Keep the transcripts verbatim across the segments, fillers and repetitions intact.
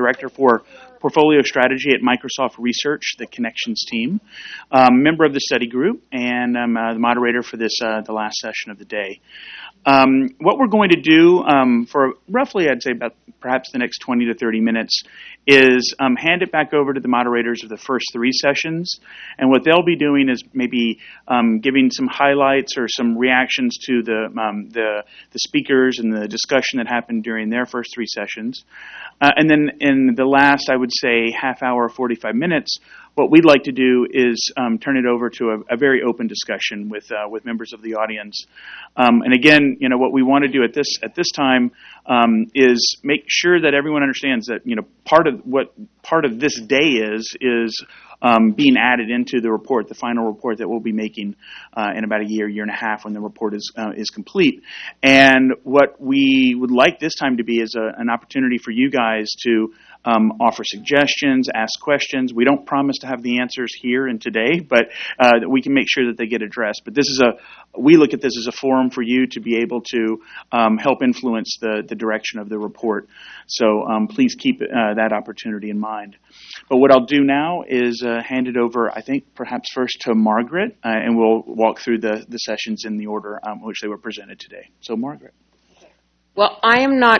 Director for Portfolio Strategy at Microsoft Research, the Connections team, um, member of the study group, and I'm uh, the moderator for this, uh, the last session of the day. Um, what we're going to do um, for roughly, I'd say about perhaps the next twenty to thirty minutes is um, hand it back over to the moderators of the first three sessions. And what they'll be doing is maybe um, giving some highlights or some reactions to the, um, the, the speakers and the discussion that happened during their first three sessions. Uh, and then in the last, I would say, half hour, forty-five minutes, what we'd like to do is um, turn it over to a, a very open discussion with uh, with members of the audience. Um, and again, you know, what we want to do at this at this time um, is make sure that everyone understands that, you know, part of what part of this day is is um, being added into the report, the final report that we'll be making uh, in about a year, year and a half when the report is uh, is complete. And what we would like this time to be is a, an opportunity for you guys to Um, offer suggestions, ask questions. We don't promise to have the answers here and today, but uh, that we can make sure that they get addressed. But this is a, we look at this as a forum for you to be able to um, help influence the, the direction of the report. So um, please keep uh, that opportunity in mind. But what I'll do now is uh, hand it over, I think, perhaps first to Margaret, uh, and we'll walk through the, the sessions in the order um, which they were presented today. So Margaret. Well, I am not,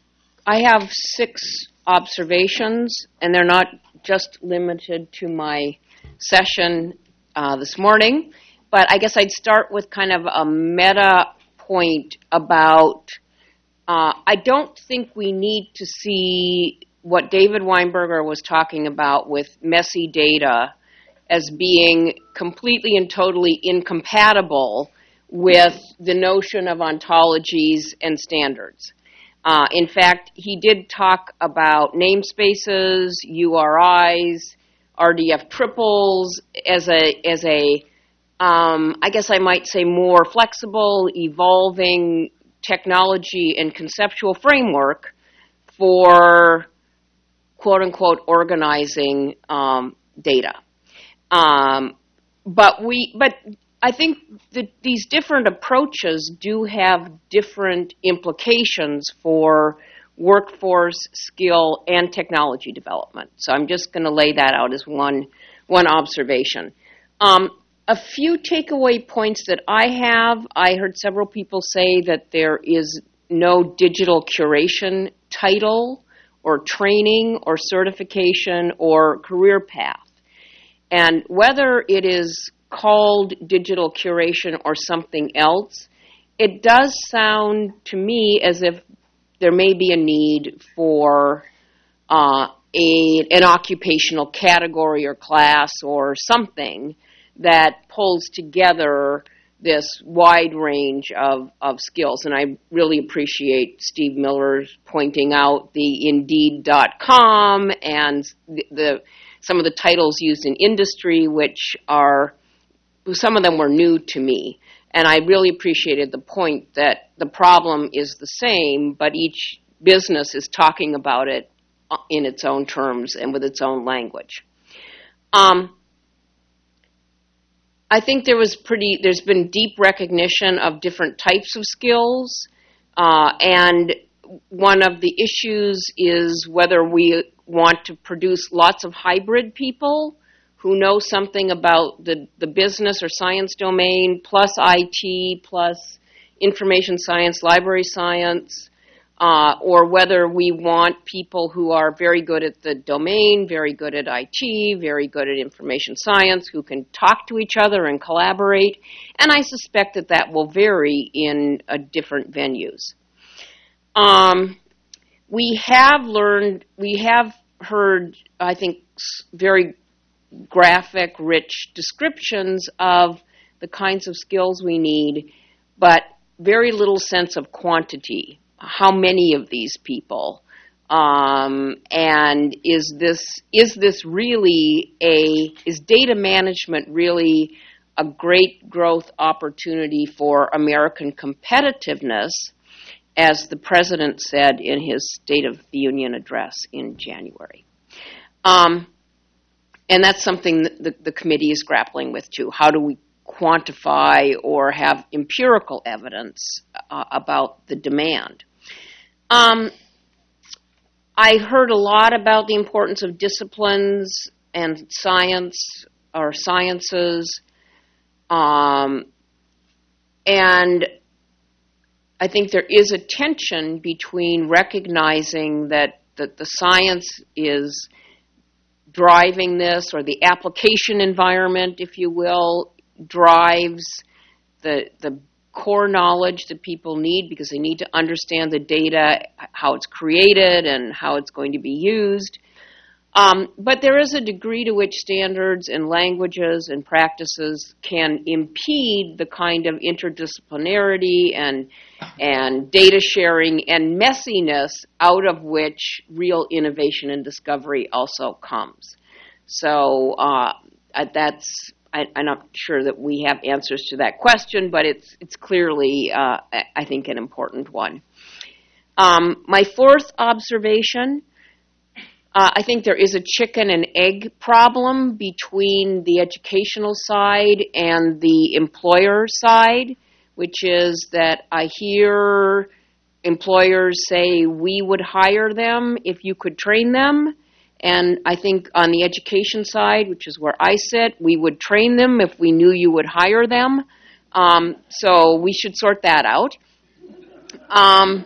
I have six observations, and they're not just limited to my session uh, this morning, but I guess I'd start with kind of a meta point about, uh, I don't think we need to see what David Weinberger was talking about with messy data as being completely and totally incompatible with the notion of ontologies and standards. Uh, in fact, he did talk about namespaces, U R Is, R D F triples as a, as a um, I guess I might say more flexible, evolving technology and conceptual framework for quote-unquote organizing um, data. Um, but we, but I think that these different approaches do have different implications for workforce, skill, and technology development. So I'm just going to lay that out as one, one observation. Um, a few takeaway points that I have, I heard several people say that there is no digital curation title or training or certification or career path. And whether it is called digital curation or something else, it does sound to me as if there may be a need for uh, a, an occupational category or class or something that pulls together this wide range of, of skills. And I really appreciate Steve Miller pointing out the Indeed dot com and the, the some of the titles used in industry, which are some of them were new to me, and I really appreciated the point that the problem is the same, but each business is talking about it in its own terms and with its own language. Um, I think there was pretty, there's been deep recognition of different types of skills, uh, and one of the issues is whether we want to produce lots of hybrid people who know something about the, the business or science domain, plus I T, plus information science, library science, uh, or whether we want people who are very good at the domain, very good at I T, very good at information science, who can talk to each other and collaborate. And I suspect that that will vary in uh, different venues. Um, we have learned, we have heard, I think, very graphic, rich descriptions of the kinds of skills we need, but very little sense of quantity. How many of these people? Um, and is this is this really a, is data management really a great growth opportunity for American competitiveness, as the President said in his State of the Union address in January? Um, And that's something that the, the committee is grappling with, too. How do we quantify or have empirical evidence uh, about the demand? Um, I heard a lot about the importance of disciplines and science or sciences, um, and I think there is a tension between recognizing that, that the science is driving this, or the application environment, if you will, drives the the core knowledge that people need because they need to understand the data, how it's created, and how it's going to be used. Um, but there is a degree to which standards and languages and practices can impede the kind of interdisciplinarity and and data sharing and messiness out of which real innovation and discovery also comes. So uh, that's I, I'm not sure that we have answers to that question, but it's it's clearly, uh, I think, an important one. Um, my fourth observation, uh, I think there is a chicken and egg problem between the educational side and the employer side, which is that I hear employers say, we would hire them if you could train them. And I think on the education side, which is where I sit, we would train them if we knew you would hire them. Um, so we should sort that out. Um,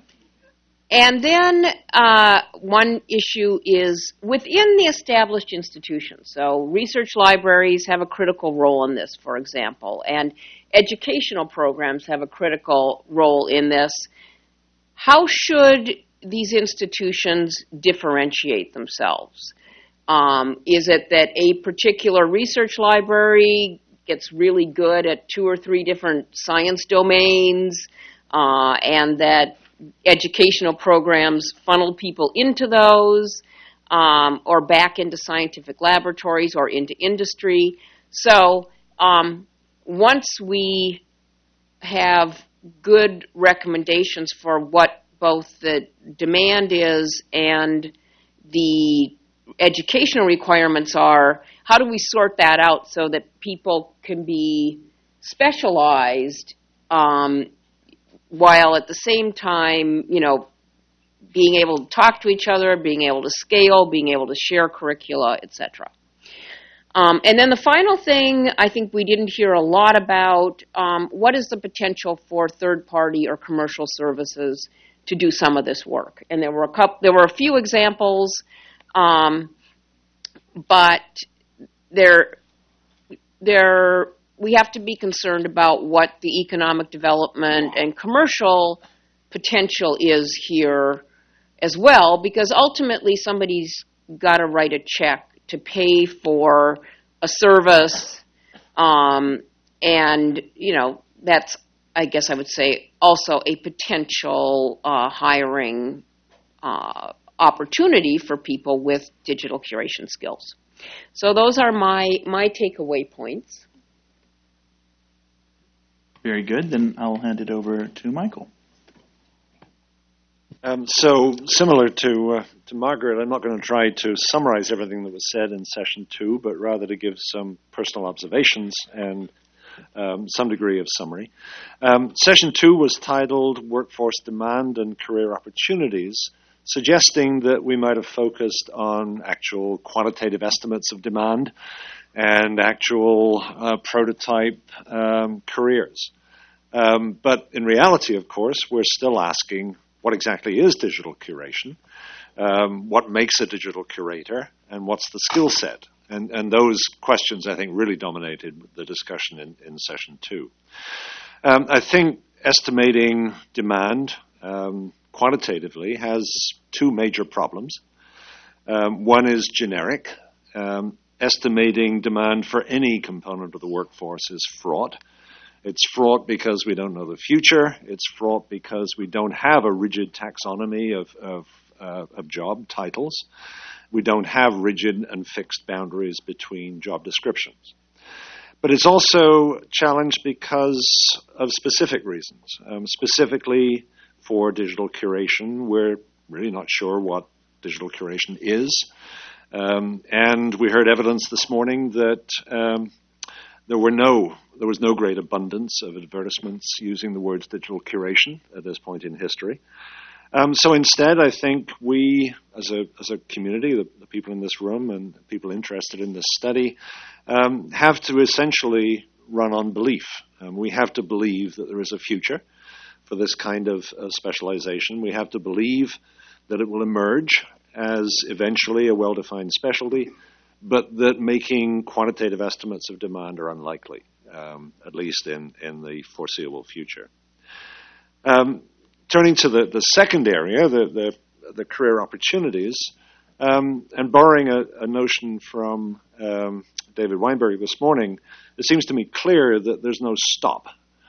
and then uh, one issue is within the established institutions. So research libraries have a critical role in this, for example, and educational programs have a critical role in this. How should these institutions differentiate themselves? Um, is it that a particular research library gets really good at two or three different science domains, uh, and that educational programs funnel people into those, um, or back into scientific laboratories or into industry? So um, once we have good recommendations for what both the demand is and the educational requirements are, how do we sort that out so that people can be specialized um, while at the same time, you know, being able to talk to each other, being able to scale, being able to share curricula, et cetera. Um, and then the final thing I think we didn't hear a lot about, um, what is the potential for third-party or commercial services to do some of this work? And there were a couple, there were a few examples, um, but there, there, we have to be concerned about what the economic development and commercial potential is here as well, because ultimately somebody's got to write a check to pay for a service, um, and, you know, that's, I guess I would say, also a potential uh, hiring uh, opportunity for people with digital curation skills. So those are my, my takeaway points. Very good. Then I'll hand it over to Michael. Um, so similar to uh, to Margaret, I'm not going to try to summarize everything that was said in session two, but rather to give some personal observations and um, some degree of summary. Um, session two was titled Workforce Demand and Career Opportunities, suggesting that we might have focused on actual quantitative estimates of demand and actual uh, prototype um, careers. Um, but in reality, of course, we're still asking, what exactly is digital curation? Um, what makes a digital curator? And what's the skill set? And, and those questions, I think, really dominated the discussion in, in session two. Um, I think estimating demand um, quantitatively has two major problems. Um, one is generic. Um, estimating demand for any component of the workforce is fraught. It's fraught because we don't know the future. It's fraught because we don't have a rigid taxonomy of, of, uh, of job titles. We don't have rigid and fixed boundaries between job descriptions. But it's also challenged because of specific reasons. Um, specifically for digital curation, we're really not sure what digital curation is. Um, and we heard evidence this morning that um, there were no There was no great abundance of advertisements using the words digital curation at this point in history. Um, so instead, I think we, as a as a community, the, the people in this room and the people interested in this study, um, have to essentially run on belief. Um, we have to believe that there is a future for this kind of uh, specialization. We have to believe that it will emerge as eventually a well-defined specialty, but that making quantitative estimates of demand are unlikely, um, at least in, in the foreseeable future. Um, turning to the, the second area, the, the, the career opportunities, um, and borrowing a, a notion from um, David Weinberg this morning, it seems to me clear that there's no stop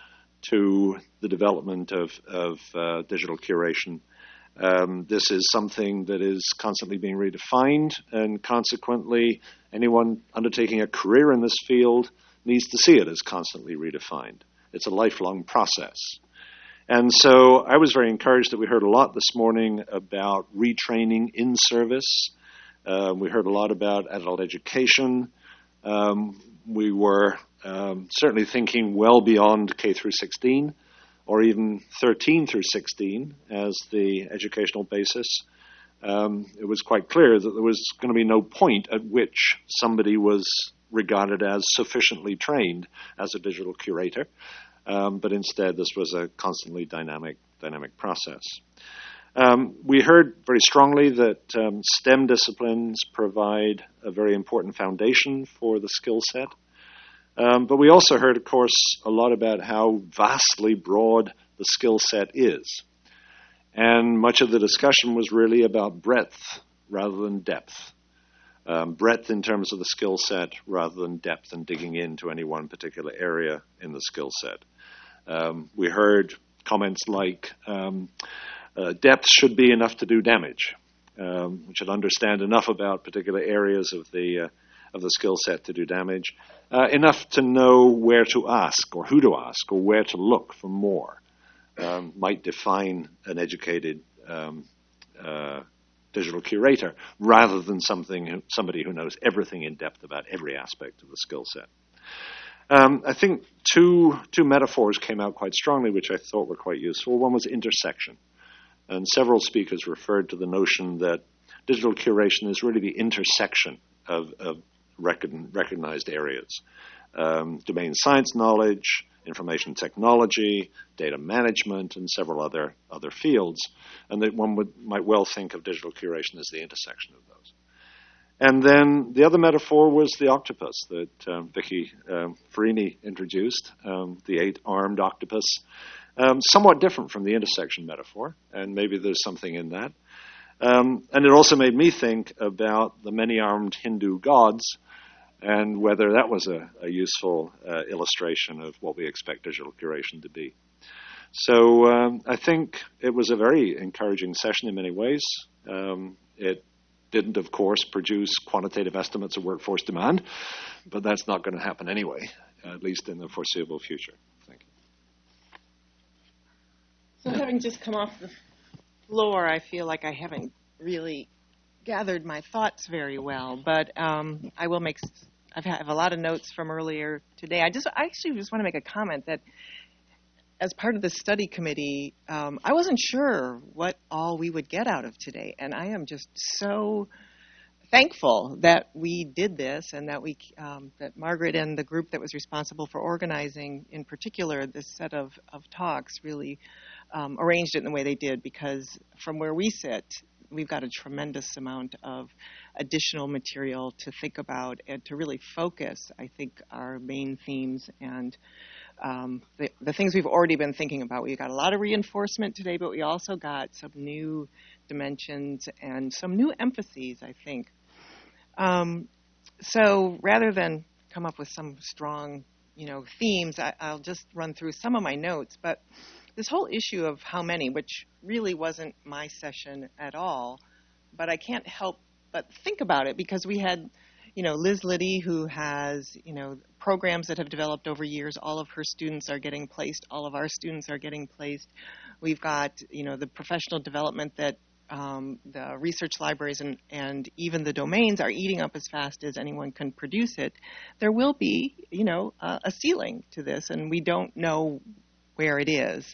to the development of, of uh, digital curation. Um, this is something that is constantly being redefined, and consequently, anyone undertaking a career in this field needs to see it as constantly redefined. It's a lifelong process. And so I was very encouraged that we heard a lot this morning about retraining in service. Uh, we heard a lot about adult education. Um, we were um, certainly thinking well beyond K through sixteen, or even thirteen through sixteen as the educational basis. Um, it was quite clear that there was going to be no point at which somebody was regarded as sufficiently trained as a digital curator, um, but instead this was a constantly dynamic, dynamic process. Um, we heard very strongly that um, STEM disciplines provide a very important foundation for the skill set. Um, but we also heard, of course, a lot about how vastly broad the skill set is. And much of the discussion was really about breadth rather than depth. Um, breadth in terms of the skill set rather than depth and digging into any one particular area in the skill set. Um, we heard comments like um, uh, depth should be enough to do damage. Um, we should understand enough about particular areas of the uh, of the skill set to do damage, uh, enough to know where to ask or who to ask or where to look for more, um, might define an educated um, uh, digital curator rather than something who, somebody who knows everything in depth about every aspect of the skill set. Um, I think two two metaphors came out quite strongly, which I thought were quite useful. One was intersection, and several speakers referred to the notion that digital curation is really the intersection of, of recognized areas. Um, domain science knowledge, information technology, data management, and several other other fields, and that one would, might well think of digital curation as the intersection of those. And then the other metaphor was the octopus that um, Vicky um, Farini introduced, um, the eight-armed octopus, um, somewhat different from the intersection metaphor, and maybe there's something in that. Um, and it also made me think about the many-armed Hindu gods and whether that was a, a useful uh, illustration of what we expect digital curation to be. So um, I think it was a very encouraging session in many ways. Um, it didn't, of course, produce quantitative estimates of workforce demand, but that's not going to happen anyway, at least in the foreseeable future. Thank So you. having just come off the floor, I feel like I haven't really gathered my thoughts very well, but um, I will make, I have a lot of notes from earlier today. I just, I actually just want to make a comment that as part of the study committee, um, I wasn't sure what all we would get out of today, and I am just so thankful that we did this and that we, um, that Margaret and the group that was responsible for organizing, in particular, this set of, of talks really um, arranged it in the way they did, because from where we sit, we've got a tremendous amount of additional material to think about and to really focus, I think, our main themes and um, the, the things we've already been thinking about. We got a lot of reinforcement today, but we also got some new dimensions and some new emphases, I think. Um, so rather than come up with some strong, you know, themes, I, I'll just run through some of my notes. But this whole issue of how many, which really wasn't my session at all, but I can't help but think about it because we had, you know, Liz Liddy, who has, you know, programs that have developed over years. All of her students are getting placed. All of our students are getting placed. We've got, you know, the professional development that um, the research libraries and, and even the domains are eating up as fast as anyone can produce it. There will be, you know, uh, a ceiling to this, and we don't know where it is.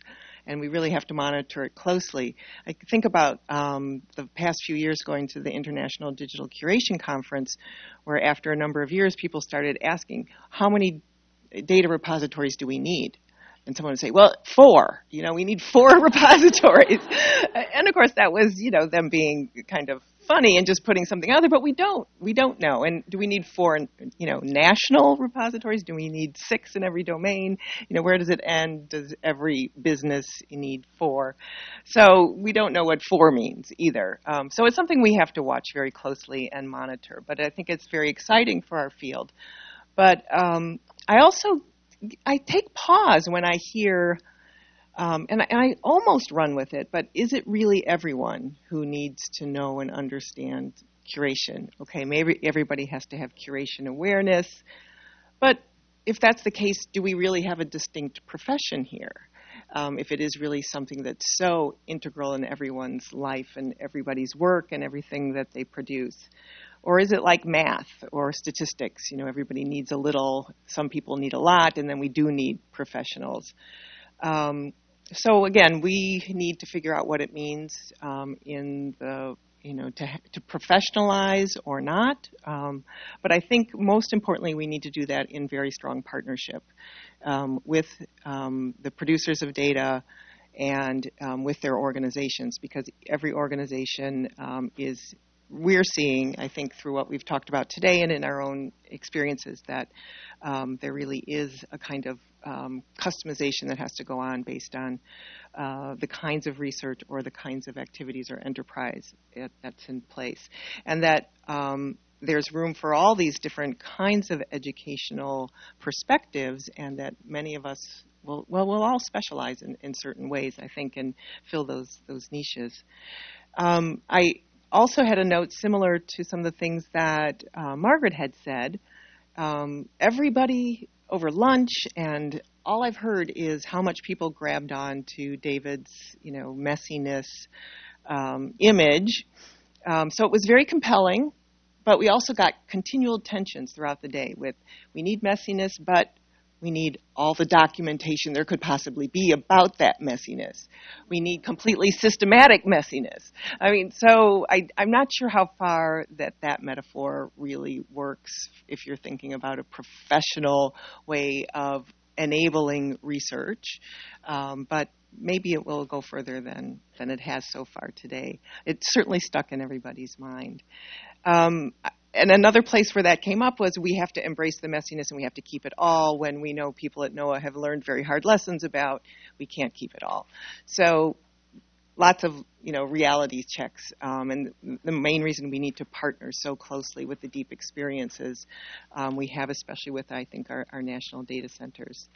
and we really have to monitor it closely. I think about um, the past few years going to the International Digital Curation Conference, where after a number of years, people started asking, how many data repositories do we need? And someone would say, well, four. You know, we need four repositories. And, of course, that was, you know, them being kind of funny and just putting something out there, but we don't. We don't know. And do we need four, you know, national repositories? Do we need six in every domain? You know, where does it end? Does every business need four? So we don't know what four means either. Um, so it's something we have to watch very closely and monitor. But I think it's very exciting for our field. But um, I also I take pause when I hear, um, and, I, and I almost run with it, but is it really everyone who needs to know and understand curation? Okay, maybe everybody has to have curation awareness, but if that's the case, do we really have a distinct profession here? Um, if it is really something that's so integral in everyone's life and everybody's work and everything that they produce. Or is it like math or statistics? You know, everybody needs a little, some people need a lot, and then we do need professionals. Um, so again, we need to figure out what it means um, in the, you know, to, to professionalize or not. Um, but I think most importantly, we need to do that in very strong partnership um, with um, the producers of data and um, with their organizations, because every organization um, is we're seeing, I think, through what we've talked about today and in our own experiences, that um, there really is a kind of um, customization that has to go on based on uh, the kinds of research or the kinds of activities or enterprise it, that's in place. And that um, there's room for all these different kinds of educational perspectives, and that many of us will, well, we'll all specialize in, in certain ways, I think, and fill those, those niches. Um, I also had a note similar to some of the things that uh, Margaret had said. Um, everybody over lunch, and all I've heard is how much people grabbed on to David's, you know, messiness um, image. Um, so it was very compelling, but we also got continual tensions throughout the day with, we need messiness, but we need all the documentation there could possibly be about that messiness. We need completely systematic messiness. I mean, so I, I'm not sure how far that that metaphor really works if you're thinking about a professional way of enabling research, um, but maybe it will go further than, than it has so far today. It's certainly stuck in everybody's mind. Um, And another place where that came up was we have to embrace the messiness and we have to keep it all, when we know people at NOAA have learned very hard lessons about we can't keep it all. So lots of, you know, reality checks. Um, and the main reason we need to partner so closely with the deep experiences um, we have, especially with, I think, our, our national data centers.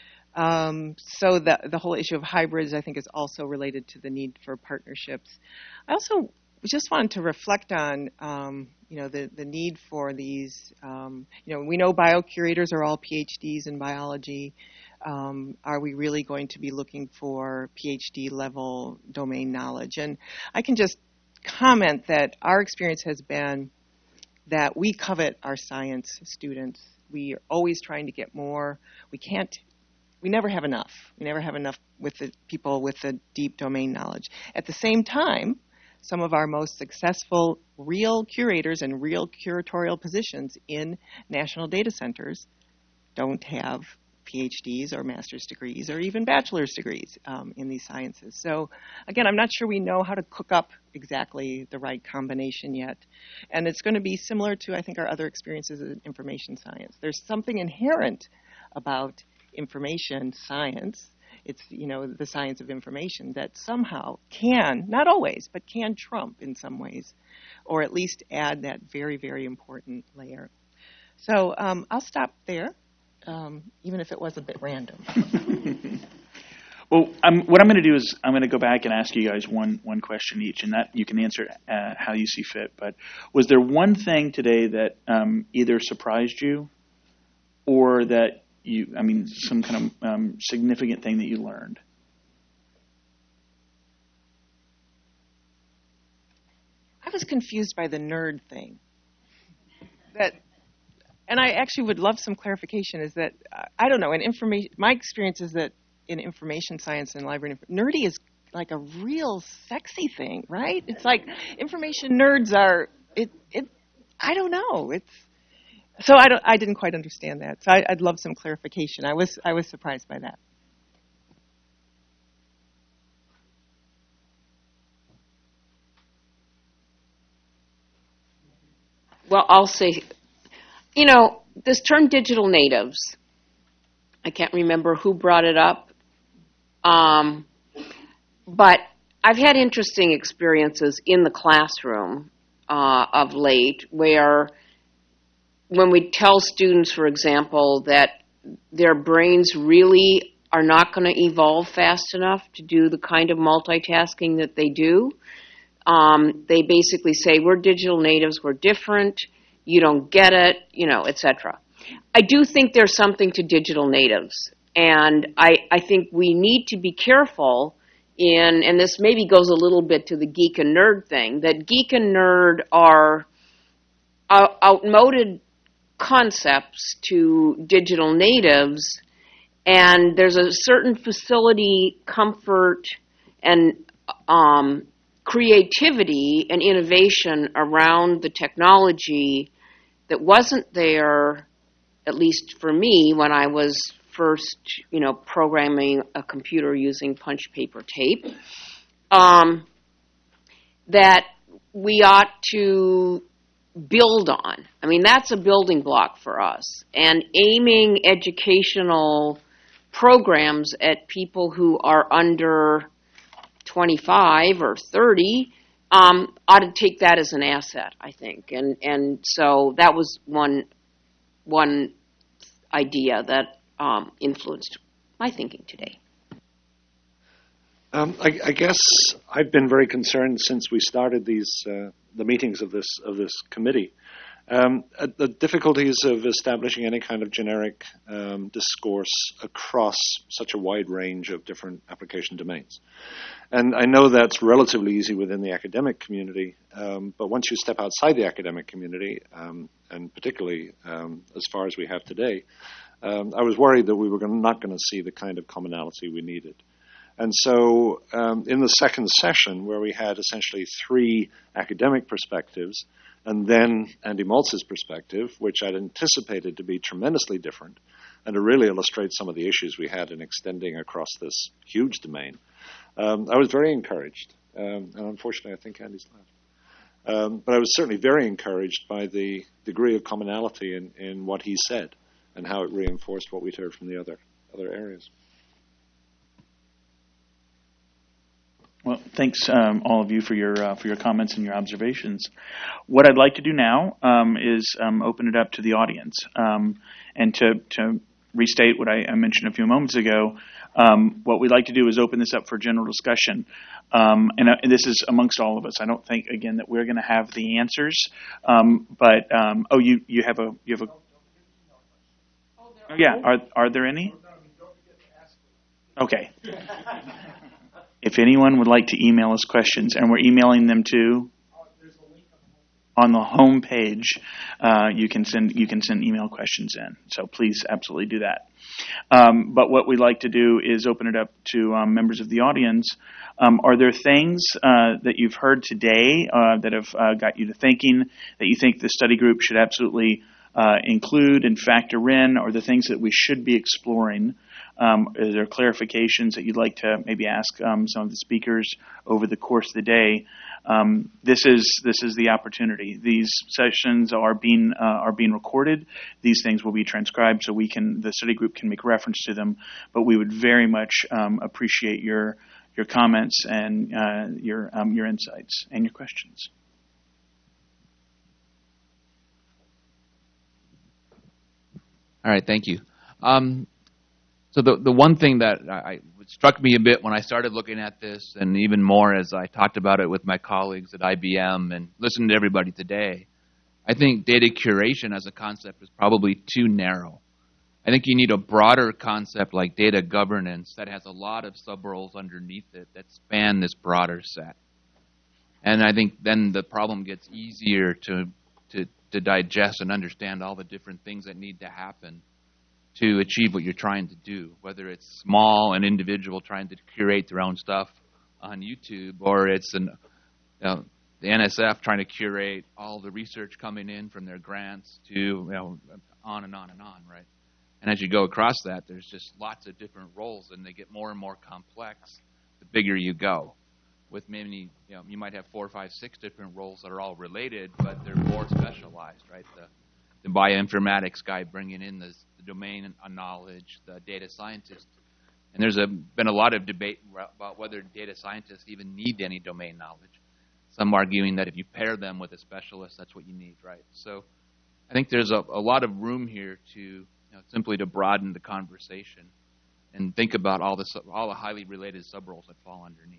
Um, so the, the whole issue of hybrids, I think, is also related to the need for partnerships. I also just wanted to reflect on, um, you know, the, the need for these, um, you know, we know biocurators are all PhDs in biology. Um, are we really going to be looking for PhD level domain knowledge? And I can just comment that our experience has been that we covet our science students. We are always trying to get more. We can't, we never have enough. We never have enough with the people with the deep domain knowledge. At the same time, some of our most successful real curators and real curatorial positions in national data centers don't have PhDs or master's degrees or even bachelor's degrees um, in these sciences. So again, I'm not sure we know how to cook up exactly the right combination yet. And it's going to be similar to, I think, our other experiences in information science. There's something inherent about information science. It's, you know, the science of information that somehow can, not always, but can trump in some ways, or at least add that very, very important layer. So um, I'll stop there, um, even if it was a bit random. Well, I'm, what I'm going to do is I'm going to go back and ask you guys one one question each, and that you can answer uh, how you see fit. But was there one thing today that um, either surprised you or that You, I mean, some kind of um, significant thing that you learned? I was confused by the nerd thing. That, and I actually would love some clarification. Is that uh, I don't know. In information, my experience is that in information science and library, nerdy is like a real sexy thing, right? It's like information nerds are, it, it, I don't know. It's, so I don't, I didn't quite understand that. So I, I'd love some clarification. I was, I was surprised by that. Well, I'll say, you know, this term digital natives, I can't remember who brought it up, um, but I've had interesting experiences in the classroom uh, of late where when we tell students, for example, that their brains really are not going to evolve fast enough to do the kind of multitasking that they do, um, they basically say, we're digital natives, we're different, you don't get it, you know, et cetera. I do think there's something to digital natives, and I, I think we need to be careful in, and this maybe goes a little bit to the geek and nerd thing, that geek and nerd are out- outmoded concepts to digital natives, and there's a certain facility, comfort, and um, creativity and innovation around the technology that wasn't there, at least for me, when I was first, you know, programming a computer using punch paper tape, um, that we ought to build on. I mean, that's a building block for us. And aiming educational programs at people who are under twenty-five or thirty um, ought to take that as an asset, I think. And and so that was one one idea that um, influenced my thinking today. Um, I, I guess I've been very concerned since we started these uh, the meetings of this of this committee. Um, at the difficulties of establishing any kind of generic um, discourse across such a wide range of different application domains. And I know that's relatively easy within the academic community, um, but once you step outside the academic community, um, and particularly um, as far as we have today, um, I was worried that we were gonna, not going to see the kind of commonality we needed. And so um, in the second session, where we had essentially three academic perspectives, and then Andy Maltz's perspective, which I'd anticipated to be tremendously different and to really illustrate some of the issues we had in extending across this huge domain, um, I was very encouraged. Um, and unfortunately, I think Andy's left. Um, but I was certainly very encouraged by the degree of commonality in, in what he said and how it reinforced what we'd heard from the other other areas. Well, thanks um, all of you for your uh, for your comments and your observations. What I'd like to do now um, is um, open it up to the audience, um, and to to restate what I, I mentioned a few moments ago. Um, what we'd like to do is open this up for general discussion, um, and, uh, and this is amongst all of us. I don't think again that we're going to have the answers, um, but um, oh, you you have a you have a oh, yeah. Are are there any? Okay. If anyone would like to email us questions, and we're emailing them to on the home page, uh, you can send you can send email questions in. So please, absolutely do that. Um, but what we'd like to do is open it up to um, members of the audience. Um, are there things uh, that you've heard today uh, that have uh, got you to thinking that you think the study group should absolutely uh, include and factor in, or the things that we should be exploring? Um, are there clarifications that you'd like to maybe ask um, some of the speakers over the course of the day? Um, this is this is the opportunity. These sessions are being uh, are being recorded. These things will be transcribed, so we can the study group can make reference to them. But we would very much um, appreciate your your comments and uh, your um, your insights and your questions. All right, thank you. Um, So the the one thing that I, struck me a bit when I started looking at this, and even more as I talked about it with my colleagues at I B M and listened to everybody today, I think data curation as a concept is probably too narrow. I think you need a broader concept like data governance that has a lot of sub-roles underneath it that span this broader set. And I think then the problem gets easier to to, to digest and understand all the different things that need to happen to achieve what you're trying to do, whether it's small and individual trying to curate their own stuff on YouTube, or it's an, you know, the N S F trying to curate all the research coming in from their grants to, you know, on and on and on, right? And as you go across that, there's just lots of different roles, and they get more and more complex the bigger you go. With many, you know, you might have four, five, six different roles that are all related, but they're more specialized, right? The, the bioinformatics guy bringing in the, the domain knowledge, the data scientist. And there's a, been a lot of debate about whether data scientists even need any domain knowledge. Some arguing that if you pair them with a specialist, that's what you need, right? So I think there's a, a lot of room here to, you know, simply to broaden the conversation and think about all the, all the highly related sub-roles that fall underneath.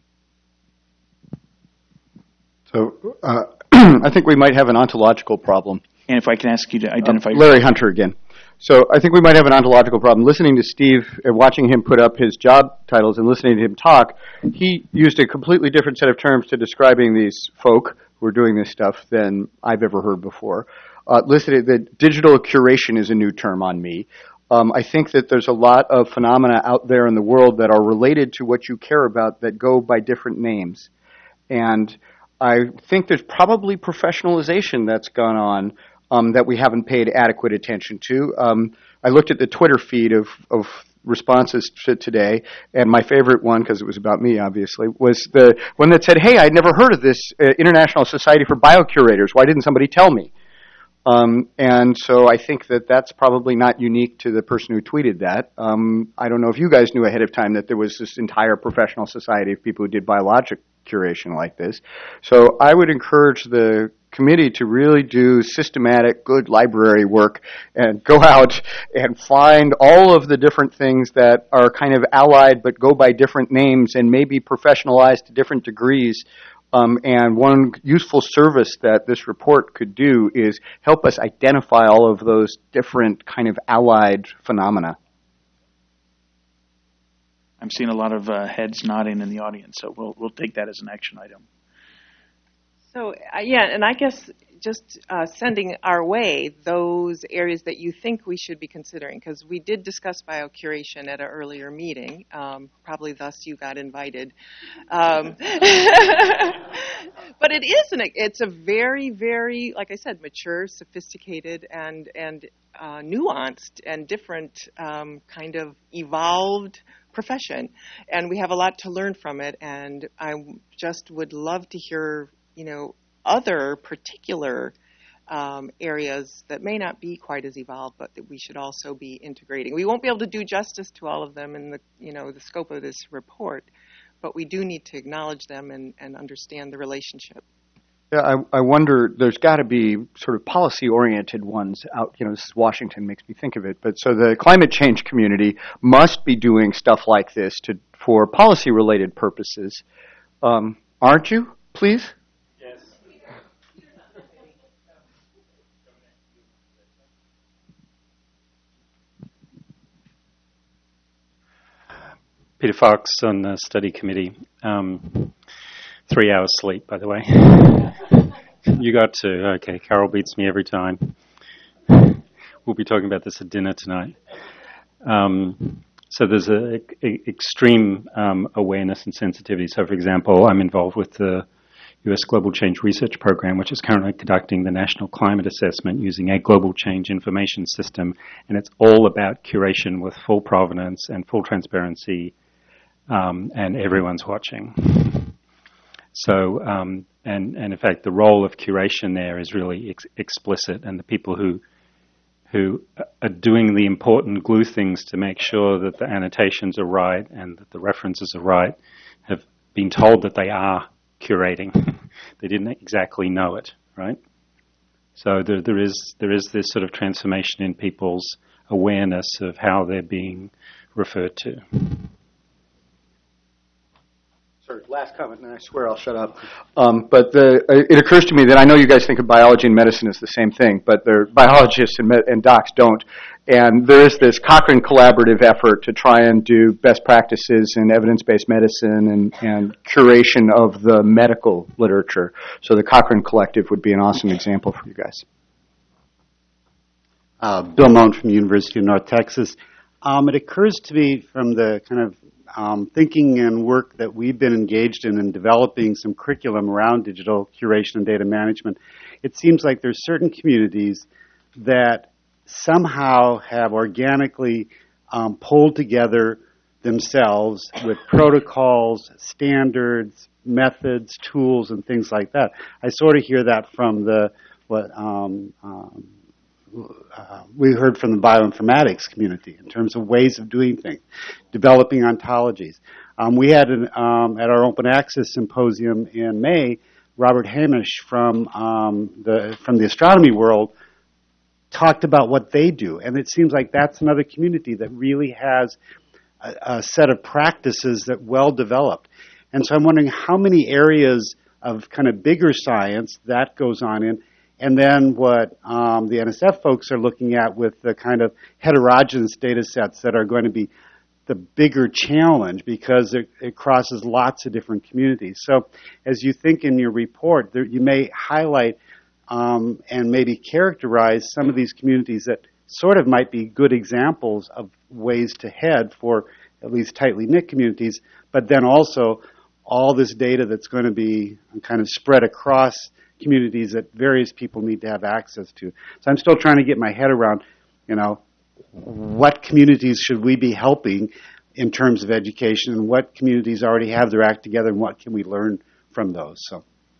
So uh, I think we might have an ontological problem. And if I can ask you to identify Uh, Larry Hunter again. So I think we might have an ontological problem. Listening to Steve and watching him put up his job titles and listening to him talk, he used a completely different set of terms to describing these folk who are doing this stuff than I've ever heard before. Uh, listening, the digital curation is a new term on me. Um, I think that there's a lot of phenomena out there in the world that are related to what you care about that go by different names. And I think there's probably professionalization that's gone on um, that we haven't paid adequate attention to. Um, I looked at the Twitter feed of, of responses to today, and my favorite one, because it was about me, obviously, was the one that said, hey, I'd never heard of this uh, International Society for Biocurators. Why didn't somebody tell me? Um, and so I think that that's probably not unique to the person who tweeted that. Um, I don't know if you guys knew ahead of time that there was this entire professional society of people who did biologic curation like this. So I would encourage the committee to really do systematic, good library work and go out and find all of the different things that are kind of allied but go by different names and maybe professionalized to different degrees. Um, and one useful service that this report could do is help us identify all of those different kind of allied phenomena. I'm seeing a lot of uh, heads nodding in the audience, so we'll we'll take that as an action item. So, uh, yeah, and I guess just uh, sending our way those areas that you think we should be considering, because we did discuss biocuration at an earlier meeting. Um, probably thus you got invited. Um, but it is an, it's a very, very, like I said, mature, sophisticated, and and uh, nuanced and different um, kind of evolved profession, and we have a lot to learn from it. And I just would love to hear, you know, other particular um, areas that may not be quite as evolved, but that we should also be integrating. We won't be able to do justice to all of them in the, you know, the scope of this report, but we do need to acknowledge them and, and understand the relationship. Yeah, I, I wonder, there's got to be sort of policy-oriented ones out, you know, this is Washington makes me think of it, but so the climate change community must be doing stuff like this to for policy-related purposes. Um, aren't you, please? Yes. Peter Fox on the study committee. Um, Three hours sleep, by the way. You got two. Okay, Carol beats me every time. We'll be talking about this at dinner tonight. Um, so there's a, a extreme um, awareness and sensitivity. So, for example, I'm involved with the U S Global Change Research Program, which is currently conducting the National Climate Assessment using a global change information system, and it's all about curation with full provenance and full transparency, um, and everyone's watching. So, um, and, and in fact, the role of curation there is really ex- explicit, and the people who who are doing the important glue things to make sure that the annotations are right and that the references are right have been told that they are curating. They didn't exactly know it, right? So there, there is there is this sort of transformation in people's awareness of how they're being referred to. Sorry, last comment, and I swear I'll shut up. Um, but the, it occurs to me that I know you guys think of biology and medicine as the same thing, but they're, biologists and, and docs don't. And there is this Cochrane collaborative effort to try and do best practices in evidence-based medicine and, and curation of the medical literature. So the Cochrane Collective would be an awesome example for you guys. Uh, Bill Moan from the University of North Texas. Um, it occurs to me from the kind of um, thinking and work that we've been engaged in in developing some curriculum around digital curation and data management, it seems like there's certain communities that somehow have organically um, pulled together themselves with protocols, standards, methods, tools, and things like that. I sort of hear that from the what um, um, uh, we heard from the bioinformatics community in terms of ways of doing things, developing ontologies. Um, we had an, um, at our open access symposium in May, Robert Hamish from um, the from the astronomy world talked about what they do, and it seems like that's another community that really has a, a set of practices that well developed. And so I'm wondering how many areas of kind of bigger science that goes on in, and then what um, the N S F folks are looking at with the kind of heterogeneous data sets that are going to be the bigger challenge because it, it crosses lots of different communities. So as you think in your report, there, you may highlight um, and maybe characterize some of these communities that sort of might be good examples of ways to head for at least tightly knit communities, but then also all this data that's going to be kind of spread across communities that various people need to have access to. So I'm still trying to get my head around, you know, what communities should we be helping in terms of education, and what communities already have their act together, and what can we learn from those? So,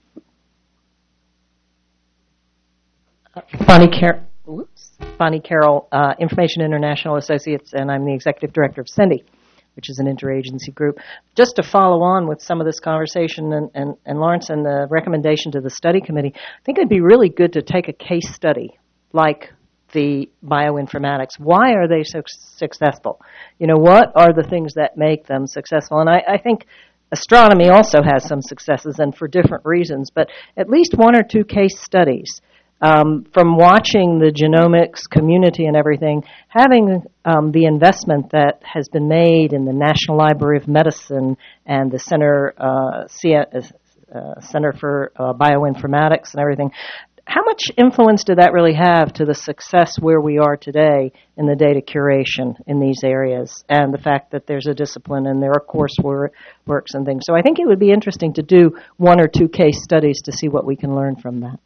Bonnie, Car- Whoops. Bonnie Carroll, uh, Information International Associates, and I'm the executive director of CENDI, which is an interagency group. Just to follow on with some of this conversation, and, and, and Lawrence, and the recommendation to the study committee, I think it'd be really good to take a case study like the bioinformatics. Why are they so successful? You know, what are the things that make them successful? And I, I think astronomy also has some successes, and for different reasons, but at least one or two case studies. Um, from watching the genomics community and everything, having um, the investment that has been made in the National Library of Medicine and the Center uh, C- uh, Center for uh, Bioinformatics and everything, how much influence did that really have to the success where we are today in the data curation in these areas, and the fact that there's a discipline and there are courseworks and things? So I think it would be interesting to do one or two case studies to see what we can learn from that.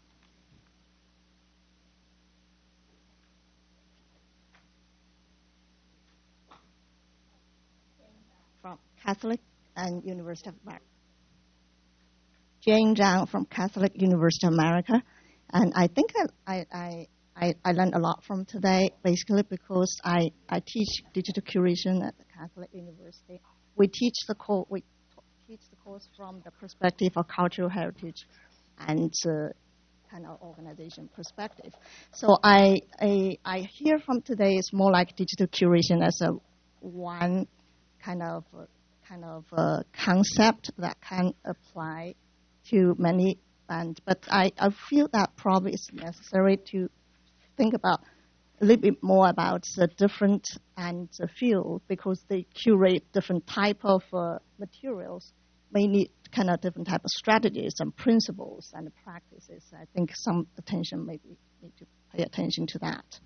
From Catholic and University of America. Jane Zhang from Catholic University of America. And I think that I, I, I, I learned a lot from today, basically because I, I teach digital curation at the Catholic University. We teach the course, we teach the course from the perspective of cultural heritage and uh, kind of organization perspective. So I, I, I hear from today is more like digital curation as a one kind of uh, kind of uh, concept that can apply to many. And but I, I feel that probably it's necessary to think about a little bit more about the different and the field, because they curate different type of uh, materials, may need kind of different type of strategies and principles and practices. I think some attention maybe need to pay attention to that.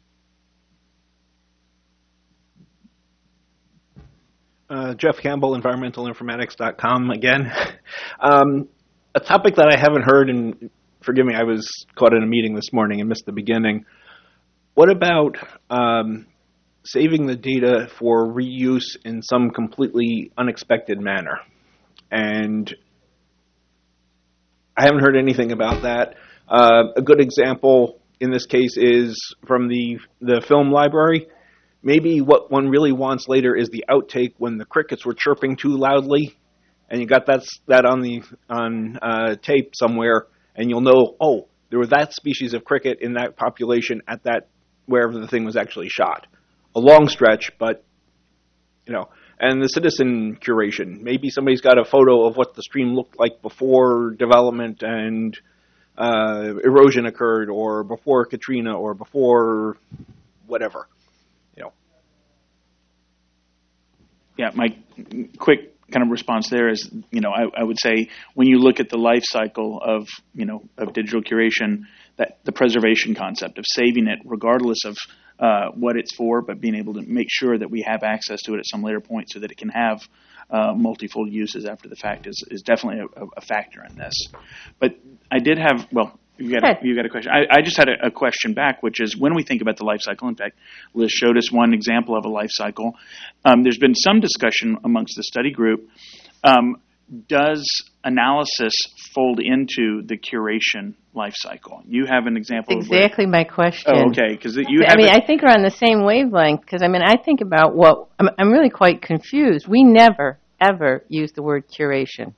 Uh, Jeff Campbell, environmental informatics dot com again. Um, a topic that I haven't heard, and forgive me, I was caught in a meeting this morning and missed the beginning. What about um, saving the data for reuse in some completely unexpected manner? And I haven't heard anything about that. Uh, a good example in this case is from the the film library. Maybe what one really wants later is the outtake when the crickets were chirping too loudly, and you got that that on the on uh, tape somewhere, and you'll know, oh, there was that species of cricket in that population at that wherever the thing was actually shot. A long stretch, but you know. And the citizen curation. Maybe somebody's got a photo of what the stream looked like before development and uh, erosion occurred, or before Katrina, or before whatever. Yeah, my quick kind of response there is, you know, I, I would say when you look at the life cycle of, you know, of digital curation, that the preservation concept of saving it regardless of uh, what it's for, but being able to make sure that we have access to it at some later point so that it can have uh, multifold uses after the fact is, is definitely a, a factor in this. But I did have, well, you got a, you got a question. I, I just had a, a question back, which is when we think about the life cycle, in fact, Liz showed us one example of a life cycle. Um, there's been some discussion amongst the study group. Um, does analysis fold into the curation life cycle? You have an example That's exactly of my question. Oh, okay, because you I have mean, a, I think we're on the same wavelength, because, I mean, I think about what, I'm, I'm really quite confused. We never, ever use the word curation.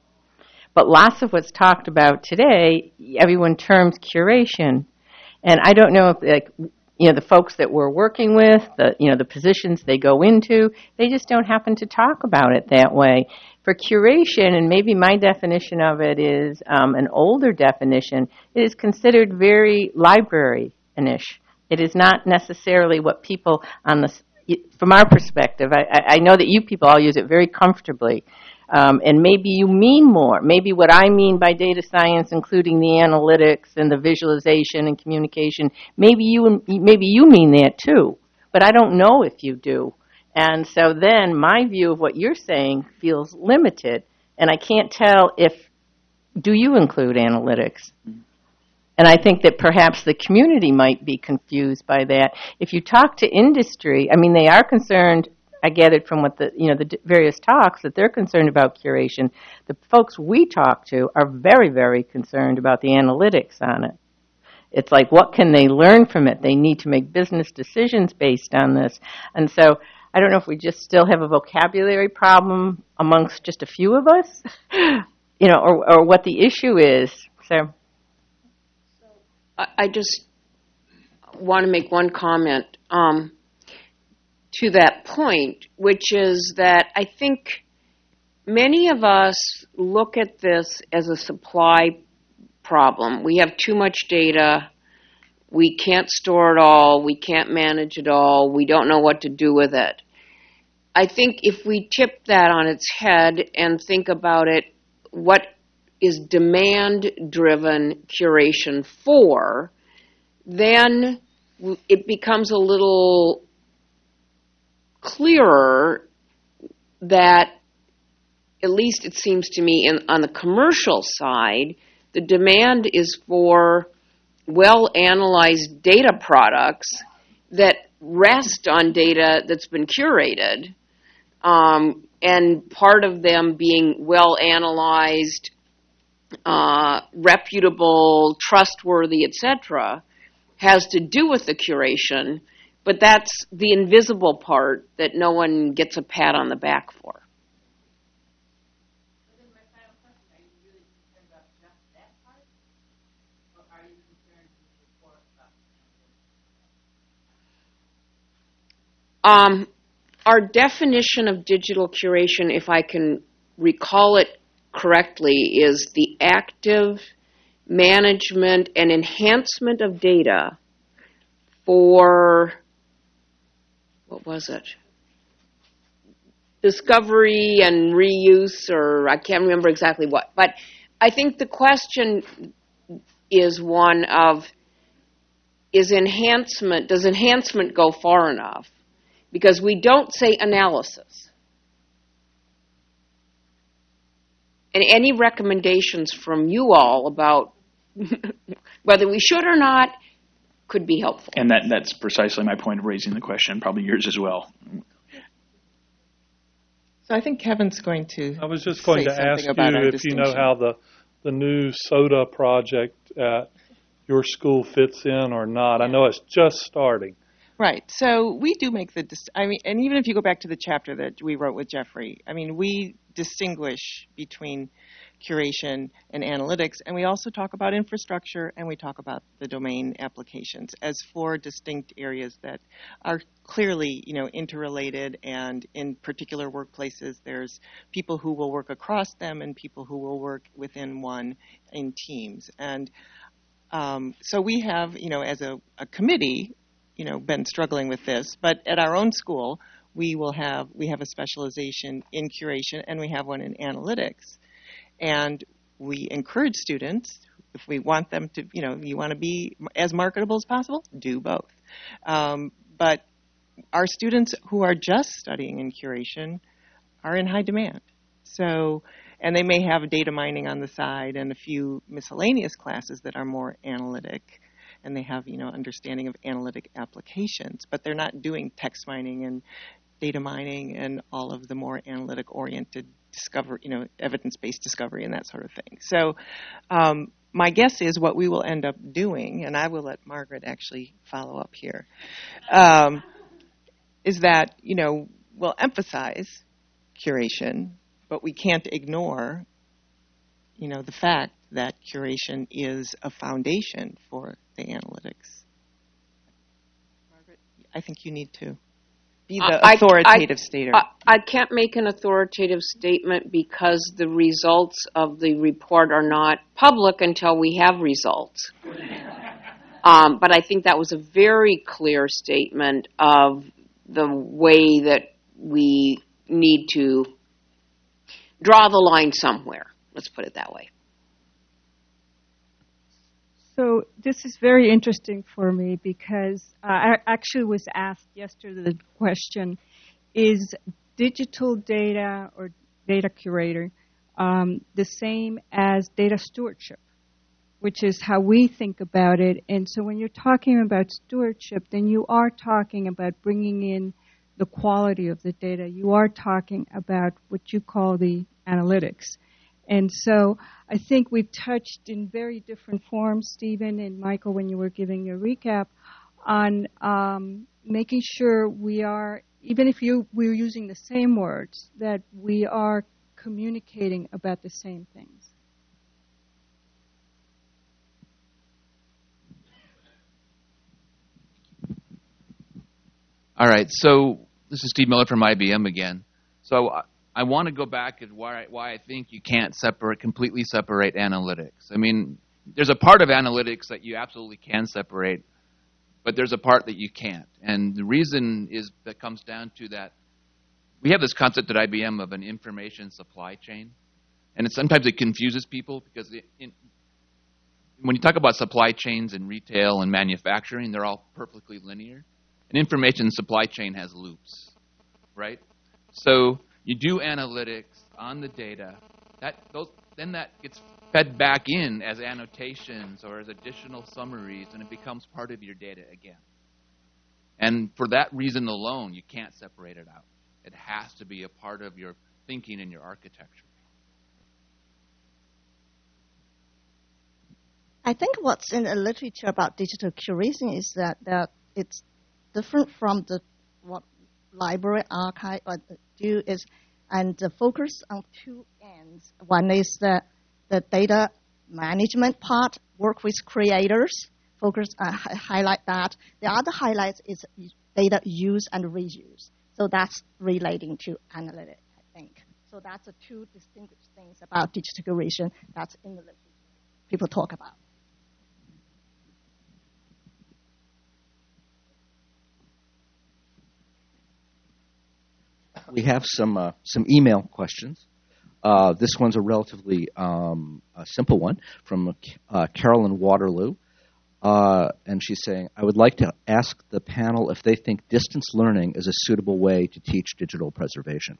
But lots of what's talked about today, everyone terms curation. And I don't know if, like, you know, the folks that we're working with, the, you know, the positions they go into, they just don't happen to talk about it that way. For curation, and maybe my definition of it is um, an older definition, it is considered very library-ish. It is not necessarily what people on the, from our perspective, I, I know that you people all use it very comfortably. Um, and maybe you mean more. Maybe what I mean by data science, including the analytics and the visualization and communication, maybe you maybe you mean that too. But I don't know if you do. And so then my view of what you're saying feels limited. And I can't tell if, do you include analytics? And I think that perhaps the community might be confused by that. If you talk to industry, I mean, they are concerned, I gathered from what the, you know, the various talks, that they're concerned about curation. The folks we talk to are very, very concerned about the analytics on it. It's like, what can they learn from it? They need to make business decisions based on this. And so I don't know if we just still have a vocabulary problem amongst just a few of us, you know, or, or what the issue is. So I, I just want to make one comment. Um, to that point, which is that I think many of us look at this as a supply problem. We have too much data. We can't store it all. We can't manage it all. We don't know what to do with it. I think if we tip that on its head and think about it, what is demand-driven curation for, then it becomes a little clearer that, at least it seems to me, in, on the commercial side, the demand is for well-analyzed data products that rest on data that's been curated, um, and part of them being well-analyzed, uh, reputable, trustworthy, et cetera, has to do with the curation. But that's the invisible part that no one gets a pat on the back for. Um, our definition of digital curation, if I can recall it correctly, is the active management and enhancement of data for, what was it? Discovery and reuse, or I can't remember exactly what. But I think the question is one of, is enhancement, does enhancement go far enough? Because we don't say analysis. And any recommendations from you all about whether we should or not could be helpful. And that, that's precisely my point of raising the question, probably yours as well. So I think Kevin's going to I was just going to ask you if you know how the, the new SODA project at your school fits in or not. I know it's just starting. Right. So we do make the, dis- I mean, and even if you go back to the chapter that we wrote with Jeffrey, I mean, we distinguish between curation and analytics, and we also talk about infrastructure, and we talk about the domain applications as four distinct areas that are clearly, you know, interrelated, and in particular workplaces, there's people who will work across them and people who will work within one in teams. And um, so we have, you know, as a, a committee, you know, been struggling with this, but at our own school, we will have we have a specialization in curation and we have one in analytics, and we encourage students, if we want them to, you know, you want to be as marketable as possible, do both. Um, but our students who are just studying in curation are in high demand. So, and they may have data mining on the side and a few miscellaneous classes that are more analytic, and they have, you know, understanding of analytic applications, but they're not doing text mining and data mining and all of the more analytic-oriented discovery, you know, evidence-based discovery and that sort of thing. So um, my guess is what we will end up doing, and I will let Margaret actually follow up here, um, is that, you know, we'll emphasize curation, but we can't ignore, you know, the fact that curation is a foundation for the analytics. Margaret, I think you need to be the I, authoritative I, stater. I, I can't make an authoritative statement because the results of the report are not public until we have results. um, but I think that was a very clear statement of the way that we need to draw the line somewhere. Let's put it that way. So this is very interesting for me because uh, I actually was asked yesterday the question, is digital data or data curator um, the same as data stewardship, which is how we think about it. And so when you're talking about stewardship, then you are talking about bringing in the quality of the data. You are talking about what you call the analytics. And so I think we've touched in very different forms, Stephen and Michael, when you were giving your recap, on um, making sure we are, even if you we're using the same words, that we are communicating about the same things. All right, so this is Steve Miller from I B M again. So I, I want to go back at why, why I think you can't separate, completely separate analytics. I mean, there's a part of analytics that you absolutely can separate, but there's a part that you can't. And the reason is that comes down to that we have this concept at I B M of an information supply chain, and it, sometimes it confuses people because it, in, when you talk about supply chains in retail and manufacturing, they're all perfectly linear. An information supply chain has loops, right? So you do analytics on the data, that those, then that gets fed back in as annotations or as additional summaries, and it becomes part of your data again. And for that reason alone, you can't separate it out. It has to be a part of your thinking and your architecture. I think what's in the literature about digital curation is that, that it's different from the what library archive or do is, and the focus on two ends. One is the the data management part, work with creators, focus uh, highlight that. The other highlight is data use and reuse. So that's relating to analytics, I think. So that's the two distinguished things about digital curation that's in the literature people talk about. We have some uh, some email questions. Uh, this one's a relatively um, a simple one from uh, Carolyn Waterloo. Uh, and she's saying, I would like to ask the panel if they think distance learning is a suitable way to teach digital preservation.